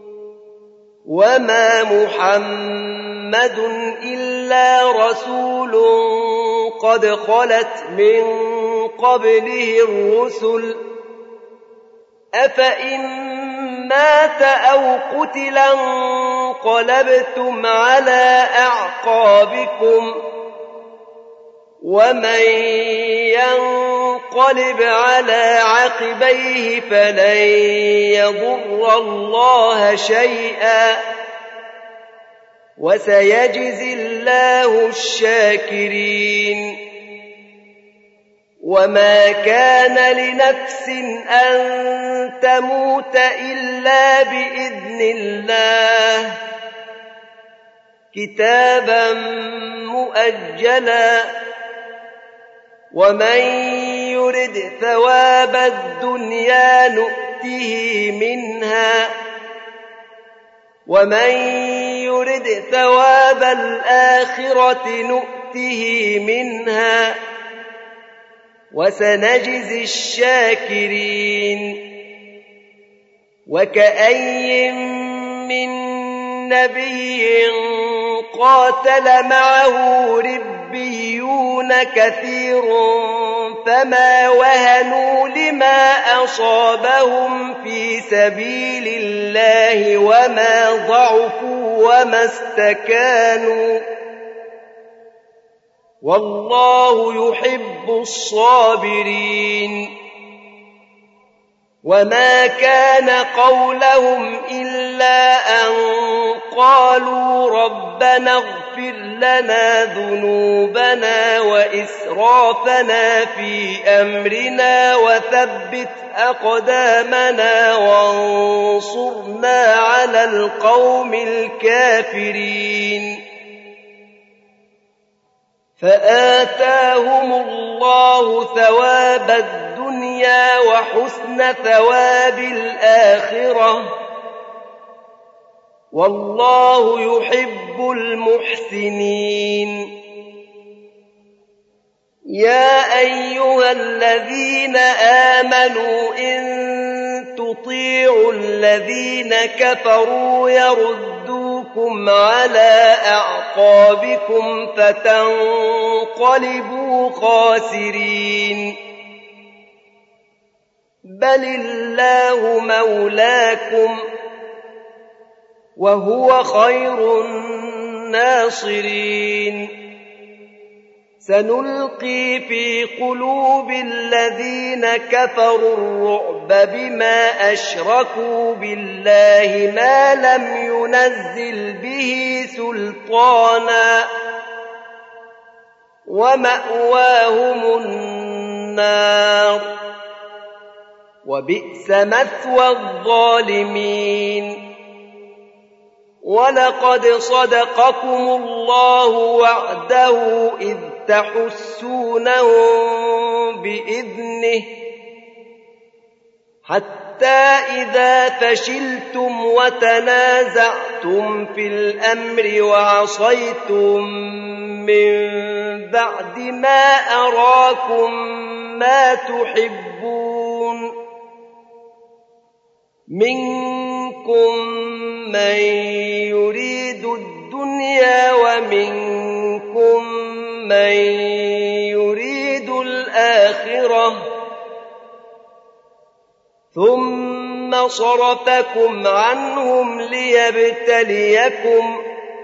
وما محمد إلا رسول قد خلت من قبله الرسل أفإن مات أو قتلا انقلبتم على أعقابكم ومن ينقلب على عقبيه فلن يضر الله شيئا وسيجزي الله الشاكرين. وما كان لنفس أن تموت إلا بإذن الله كتابا مؤجلا ومن يرد ثواب الدنيا نؤته منها ومن يرد ثواب الآخرة نؤته منها وسنجزي الشاكرين. وكأي من نبي قاتل معه ربيون كثير فما وهنوا لما أصابهم في سبيل الله وما ضعفوا وما استكانوا والله يحب الصابرين. وما كان قولهم إلا أن قالوا ربنا اغفر لنا ذنوبنا وإسرافنا في أمرنا وثبت أقدامنا وانصرنا على القوم الكافرين. فآتاهم الله ثواب الدنيا وحسن ثواب الآخرة والله يحب المحسنين. يا أيها الذين آمنوا إن تطيعوا الذين كفروا يردوكم على أعقابكم فتنقلبوا خاسرين. بل الله مولاكم وهو خير الناصرين سنلقي في قلوب الذين كفروا الرعب بما أشركوا بالله ما لم ينزل به سلطانا ومأواهم النار وبئس مثوى الظالمين ولقد صدقكم الله وعده إذ تحسونهم بإذنه حتى إذا فشلتم وتنازعتم في الأمر وعصيتم من بعد ما أراكم ما تحبون منكم من يريد الدنيا ومنكم من يريد الآخرة ثم صرفكم عنهم ليبتليكم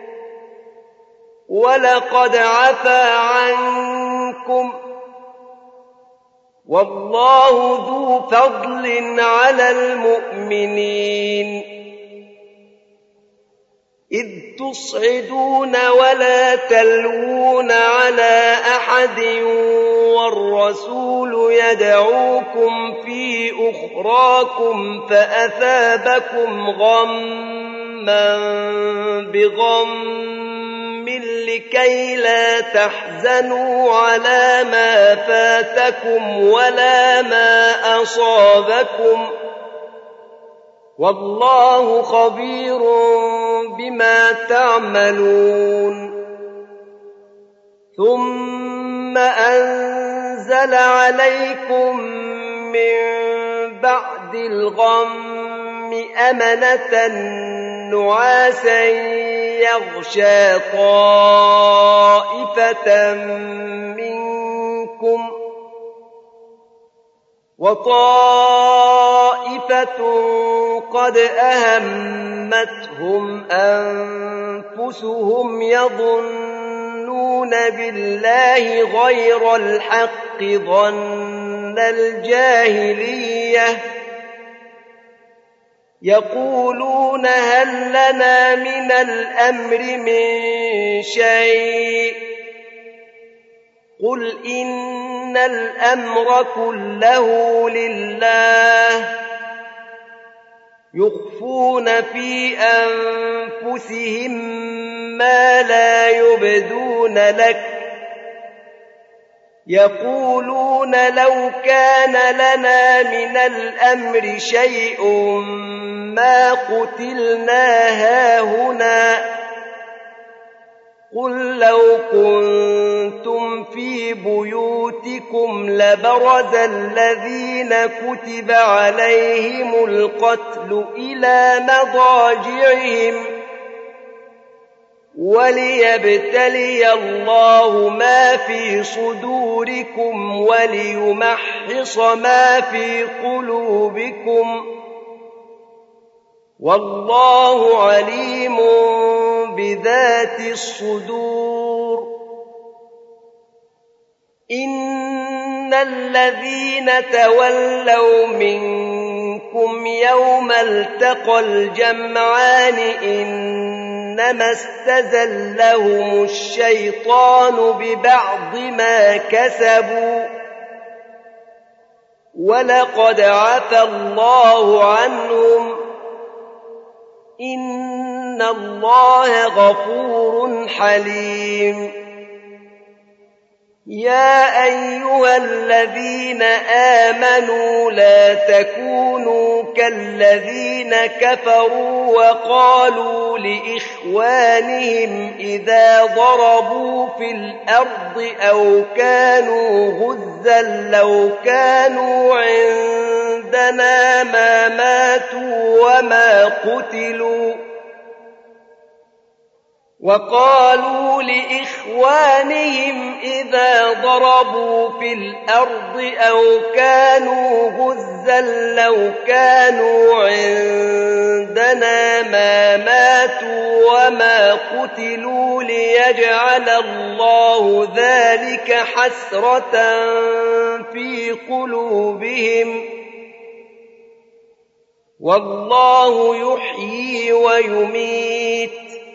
ولقد عفا عنكم والله ذو فضل على المؤمنين إذ تصعدون ولا تلوون على أحد والرسول يدعوكم في أخراكم فأثابكم غما بغم لكي لا تحزنوا على ما فاتكم ولا ما أصابكم والله خبير بما تعملون ثم أنزل عليكم من بعد الغم أمنة نعاسا يغشى طائفة منكم وطائفة قد أهمتهم أنفسهم يظنون بالله غير الحق ظن الجاهلية يقولون هل لنا من الأمر من شيء قل إن الأمر كله لله يخفون في أنفسهم ما لا يبدون لك يقولون لو كان لنا من الأمر شيء ما قتلنا هاهنا قل لو كنتم في بيوتكم لبرز الذين كتب عليهم القتل إلى مضاجعهم وليبتلي الله ما في صدوركم وليمحص ما في قلوبكم والله عليم بذات الصدور إن الذين تولوا منكم يوم التقى الجمعان إنما استزلهم الشيطان ببعض ما كسبوا ولقد عفى الله عنهم إن الله غفور حليم يا أيها الذين آمنوا لا تكونوا كالذين كفروا وقالوا لإخوانهم إذا ضربوا في الأرض أو كانوا غزا لو كانوا عندنا ما ماتوا وما قتلوا وقالوا لإخوانهم إذا ضربوا في الأرض أو كانوا غزا لو كانوا عندنا ما ماتوا وما قتلوا ليجعل الله ذلك حسرة في قلوبهم والله يحيي ويميت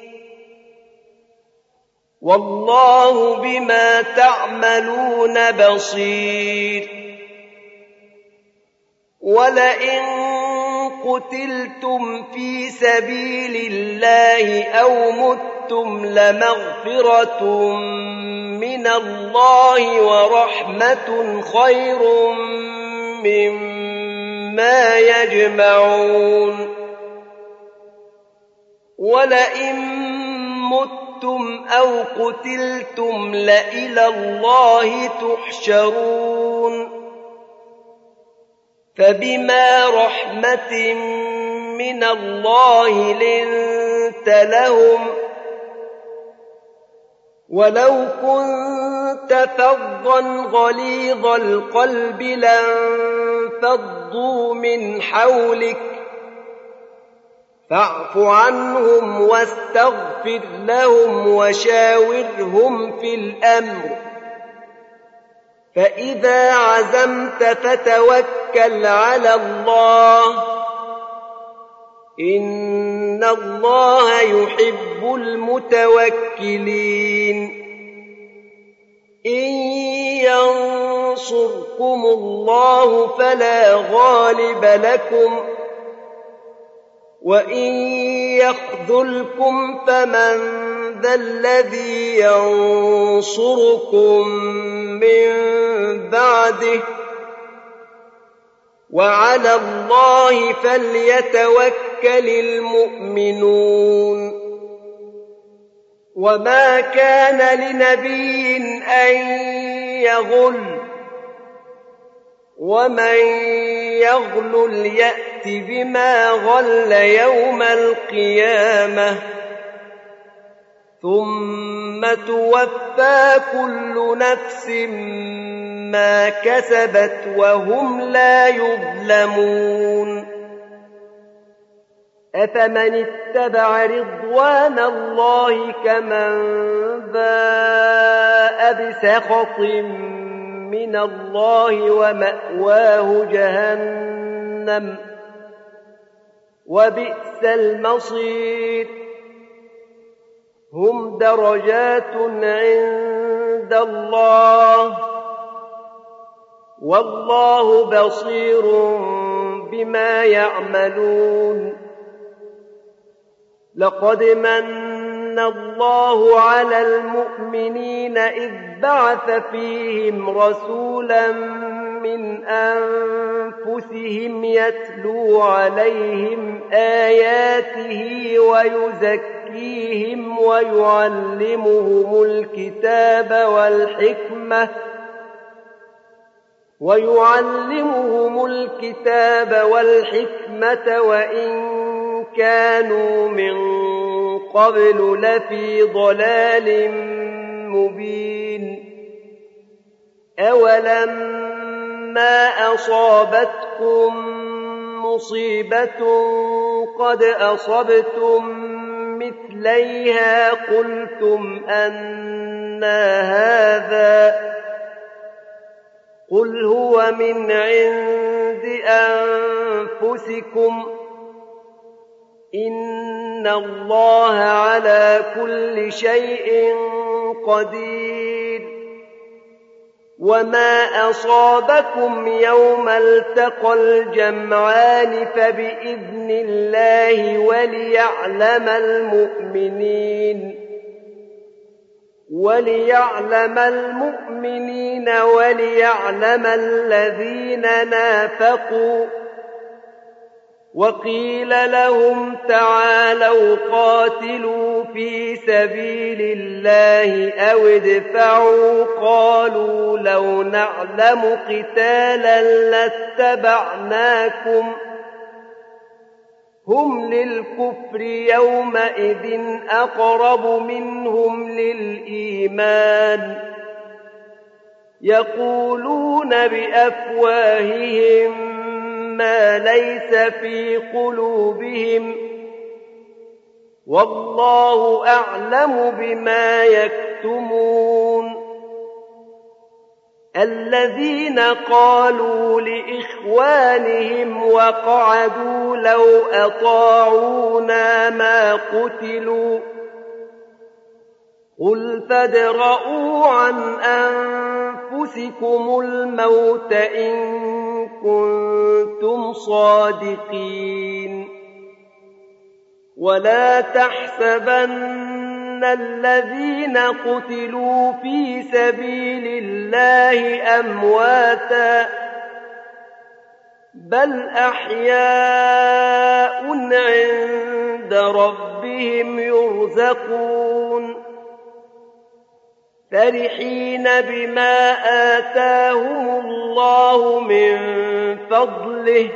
والله بما تعملون بصير ولئن قتلتم في سبيل الله أو متم لمغفرة من الله ورحمة خير مما يجمعون ولئن متم أو قتلتم لإلى الله تحشرون فبما رحمة من الله لنت لهم ولو كنت فظا غليظ القلب لانفضوا من حولك فاعف عنهم واستغفر لهم وشاورهم في الأمر فإذا عزمت فتوكل على الله إن الله يحب المتوكلين إن ينصركم الله فلا غالب لكم وإن يخذلكم فمن ذا الذي ينصركم من بعده وعلى الله فليتوكل المؤمنون وما كان لنبي أن يغل ومن يغلل يأت بما غل يوم القيامة ثم توفى كل نفس ما كسبت وهم لا يظلمون أفمن اتبع رضوان الله كمن باء بسخط من الله ومأواه جهنم وبئس المصير هم درجات عند الله والله بصير بما يعملون لقد من الله على المؤمنين إذ بعث فيهم رسولا من أنفسهم يتلو عليهم آياته ويزكيهم ويعلمهم الكتاب والحكمة ويعلمهم الكتاب والحكمة وإن كانوا من قبل لفي ضلال مبين أولما أصابتكم مصيبة قد أصبتم مثليها قلتم أنى هذا قل هو من عند أنفسكم إن الله على كل شيء قدير وما أصابكم يوم التقى الجمعان فبإذن الله وليعلم المؤمنين وليعلم المؤمنين وليعلم الذين نافقوا وقيل لهم تعالوا قاتلوا في سبيل الله أو ادفعوا قالوا لو نعلم قتالا لاتبعناكم هم للكفر يومئذ أقرب منهم للإيمان يقولون بأفواههم ما ليس في قلوبهم والله أعلم بما يكتمون الذين قالوا لإخوانهم وقعدوا لو أطاعونا ما قتلوا قل فادرءوا عن أنفسكم الموت إن كنتم صادقين ولا تحسبن الذين قتلوا في سبيل الله أمواتا بل أحياء عند ربهم يرزقون فرحين بما آتاهم الله من فضله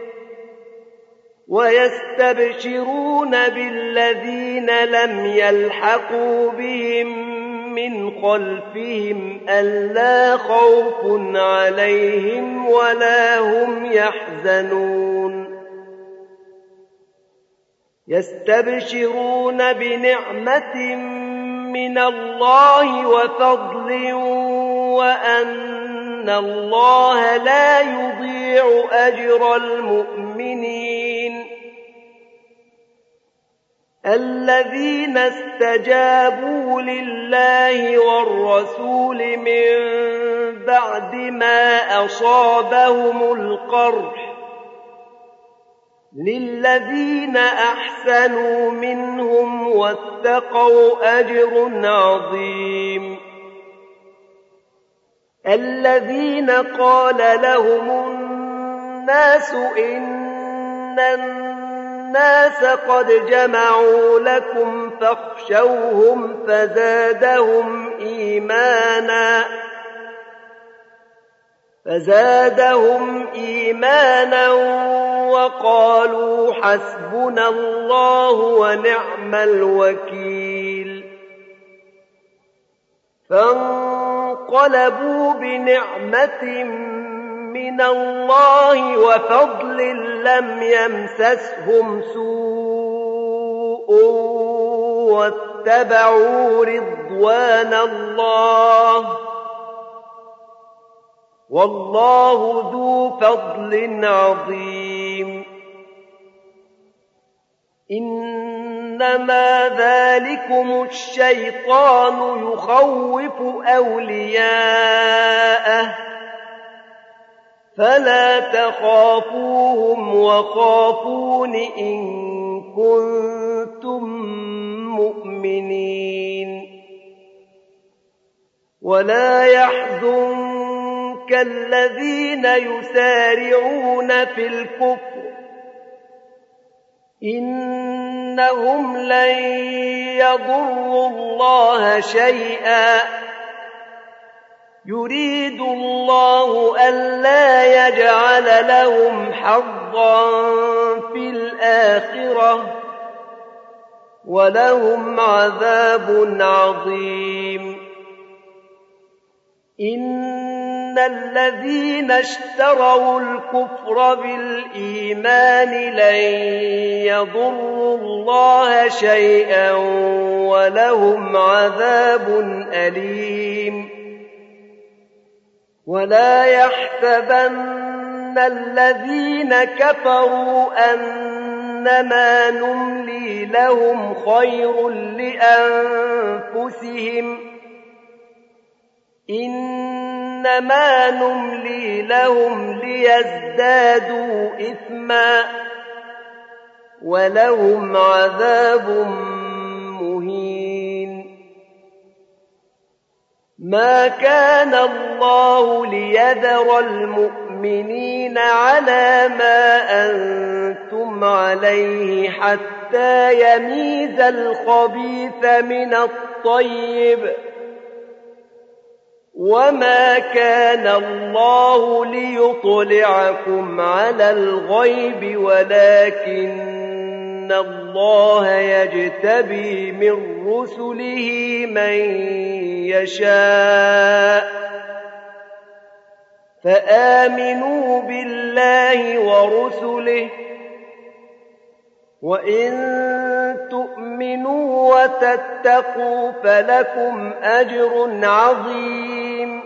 ويستبشرون بالذين لم يلحقوا بهم من خلفهم ألا خوف عليهم ولا هم يحزنون يستبشرون بنعمة من الله وفضل وأن الله لا يضيع أجر المؤمنين الذين استجابوا لله والرسول من بعد ما أصابهم القرح للذين أحسنوا منهم واتقوا أجر عظيم الذين قال لهم الناس إن الناس قد جمعوا لكم فاخشوهم فزادهم إيمانا فزادهم إيمانا وقالوا حسبنا الله ونعم الوكيل فانقلبوا بنعمة من الله وفضل لم يمسسهم سوء واتبعوا رضوان الله والله ذو فضل عظيم إنما ذلكم الشيطان يخوف أولياءه فلا تخافوهم وخافون إن كنتم مؤمنين ولا يحزنك الذين يسارعون في الكفر إنهم لن يضروا الله شيئا يريد الله ألا يجعل لهم حظا في الآخرة ولهم عذاب عظيم إن الذين اشتروا الكفر بالإيمان لن يضروا الله شيئا ولهم عذاب أليم ولا يحسبن الذين كفروا أنما نملي لهم خير لأنفسهم إنما نملي لهم ليزدادوا إثما ولهم عذاب مهين ما كان الله ليذر المؤمنين على ما أنتم عليه حتى يميز الخبيث من الطيب وما كان الله ليطلعكم على الغيب ولكن إن الله يجتبي من رسله من يشاء فآمنوا بالله ورسله وإن تؤمنوا وتتقوا فلكم أجر عظيم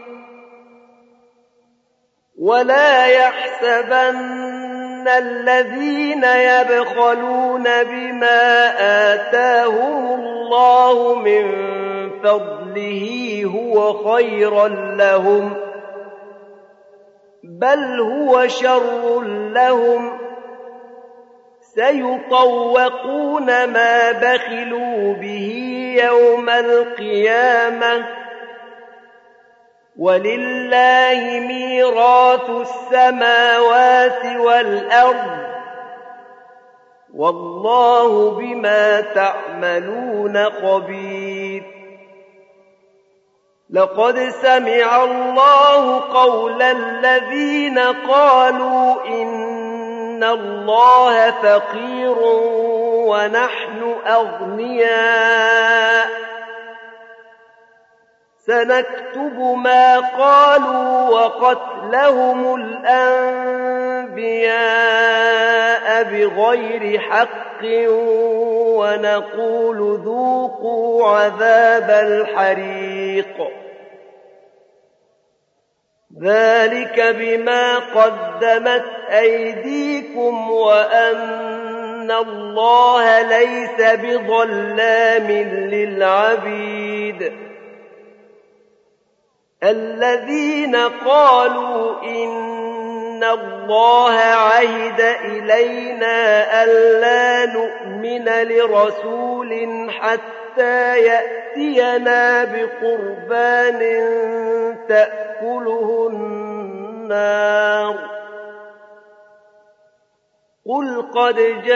ولا يحسبن الذين يبخلون بما آتاهم الله من فضله هو خيرا لهم بل هو شر لهم سيطوقون ما بخلوا به يوم القيامة ولله ميراث السماوات والأرض والله بما تعملون خبير لقد سمع الله قول الذين قالوا إن الله فقير ونحن أغنياء سنكتب ما قالوا وقتلهم الأنبياء بغير حق ونقول ذوقوا عذاب الحريق ذلك بما قدمت أيديكم وأن الله ليس بظلام للعبيد الذين قالوا إن الله عهد إلينا ألا نؤمن لرسول حتى يأتينا بقربان تأكله النار قل قد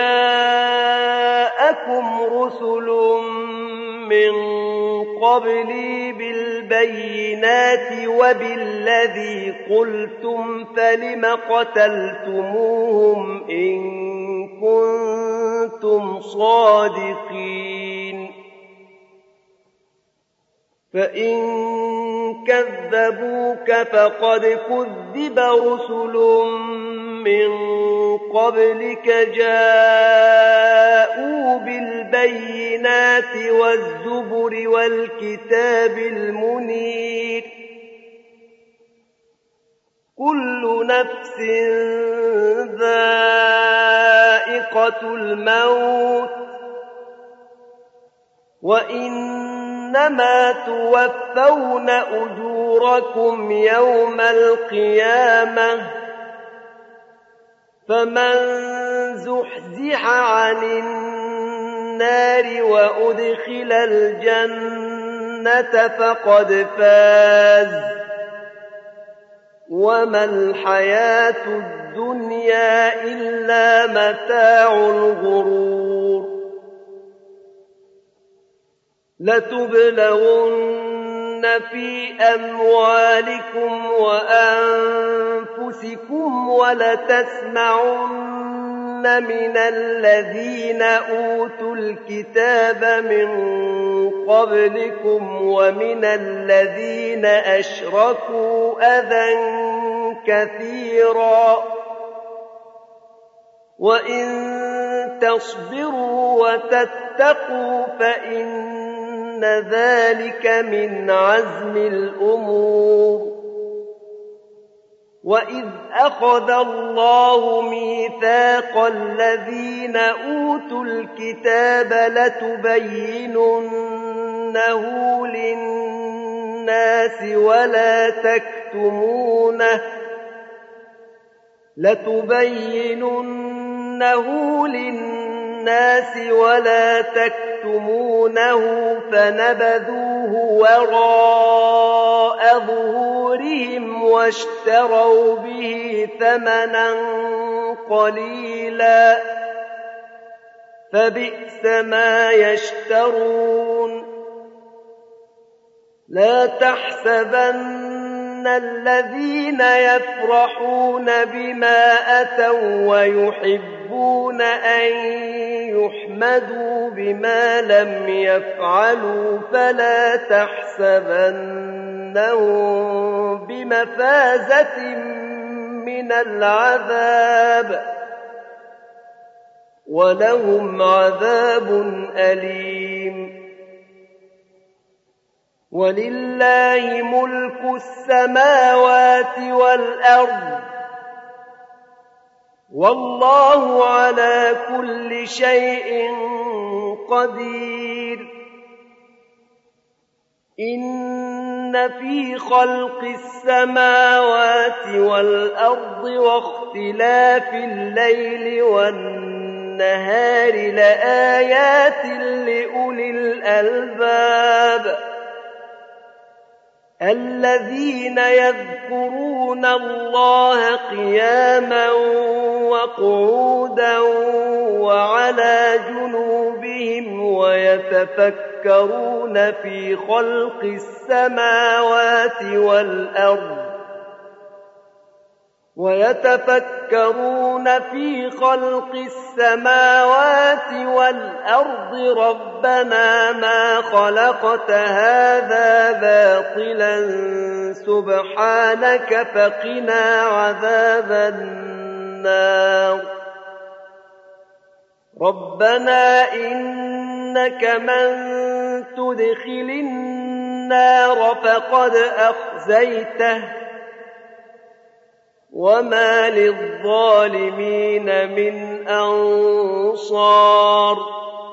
جاءكم رسل من قبلي بالبينات وبالذي قلتم فلم قتلتموهم إن كنتم صادقين فإن كذبوك فقد كذب رسل من قبلك جاءوا بالبينات والزبر والكتاب المنير كل نفس ذائقة الموت وإنما توفون أجوركم يوم القيامة فمن زحزح عن النار وأدخل الجنة فقد فاز وما الحياة الدنيا إلا متاع الغرور لتبلغن في أموالكم وأنفسكم ولتسمعن من الذين أوتوا الكتاب من قبلكم ومن الذين أشركوا أذى كثيرا وإن تصبروا وتتقوا فإن ذلك من عزم الأمور وإذ أخذ الله ميثاق الذين أوتوا الكتاب لتبيننه للناس ولا تكتمونه لتبيننه للناس ولا تكتمونه فنبذوه وراء ظهورهم واشتروا به ثمنا قليلا فبئس ما يشترون لا تحسبن الذين يفرحون بما أتوا ويحبون أن يحبون احمدوا بما لم يفعلوا فلا تحسبنهم بمفازة من العذاب ولهم عذاب أليم ولله ملك السماوات والأرض والله على كل شيء قدير إن في خلق السماوات والأرض واختلاف الليل والنهار لآيات لأولي الألباب الذين يذكرون الله قياما وقعودا وعلى جنوبهم ويتفكرون في خلق السماوات والأرض ويتفكرون في خلق السماوات والأرض ربنا ما خلقت هذا باطلا سبحانك فقنا عذاب النار ربنا إنك من تدخل النار فقد أخزيته وما للظالمين من أنصار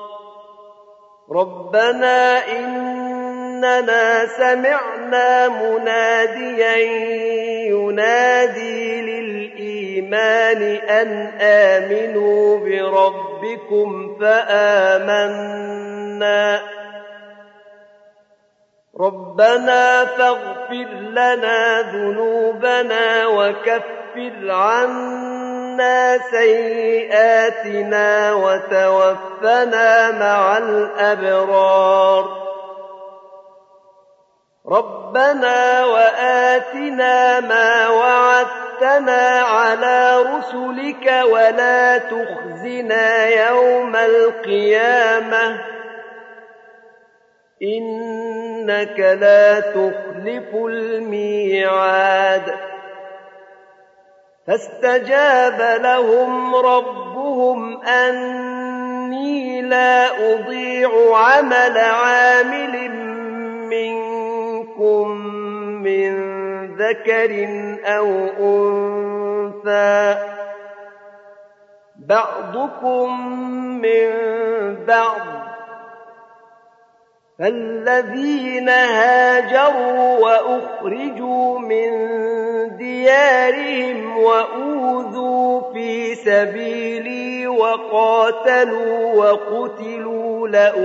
ربنا إننا سمعنا مناديا ينادي للإيمان أن آمنوا بربكم فآمنا ربنا فاغفر لنا ذنوبنا وكفر عنا سيئاتنا وتوفنا مع الأبرار ربنا وآتنا ما وعدتنا على رسلك ولا تخزنا يوم القيامة إنك لا تخلف الميعاد فاستجاب لهم ربهم أني لا أضيع عمل عامل منكم من ذكر أو أنثى بعضكم من بعض فالذين هاجروا وأخرجوا من ديارهم وأوذوا في سبيلي وقاتلوا وقتلوا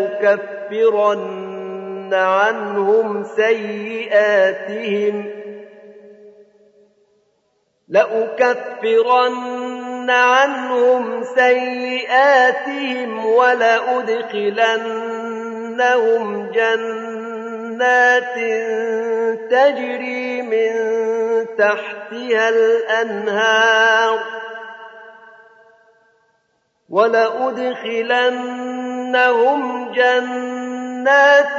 لأكفرن عنهم سيئاتهم لأكفرن عنهم سيئاتهم ولأدخلنهم جنات تجري من تحتها الأنهار ولأدخلنهم جنات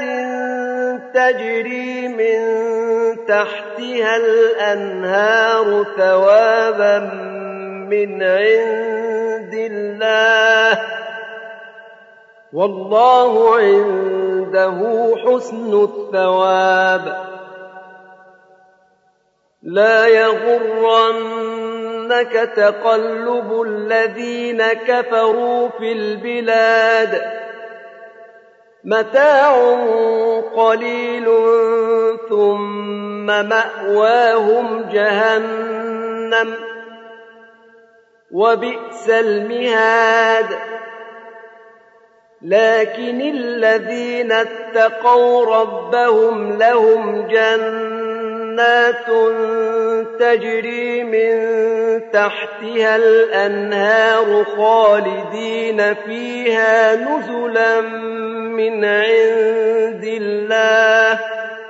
تجري من تحتها الأنهار ثوابا من عند الله والله عنده حسن الثواب لا يغرنك تقلب الذين كفروا في البلاد متاع قليل ثم مأواهم جهنم وبئس المهاد لكن الذين اتقوا ربهم لهم جنات تجري من تحتها الأنهار خالدين فيها نزلا من عند الله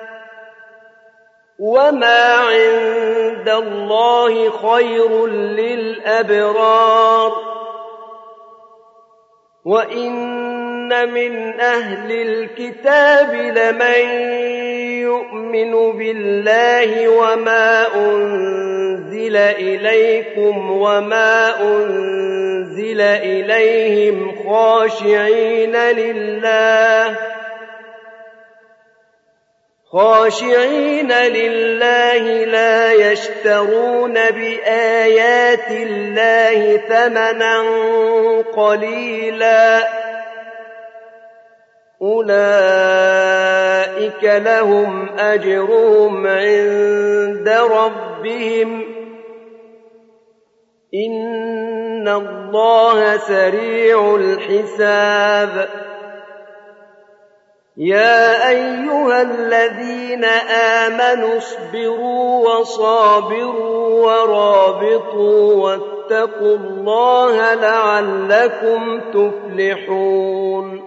وما عند الله خير للأبرار وإن من أهل الكتاب لمن يؤمن بالله وما أنزل إليكم وما أنزل إليهم خاشعين لله خاشعين لله لا يشترون بآيات الله ثمنا قليلا أولئك لهم أجرهم عند ربهم إن الله سريع الحساب يا أيها الذين آمنوا اصبروا وصابروا ورابطوا واتقوا الله لعلكم تفلحون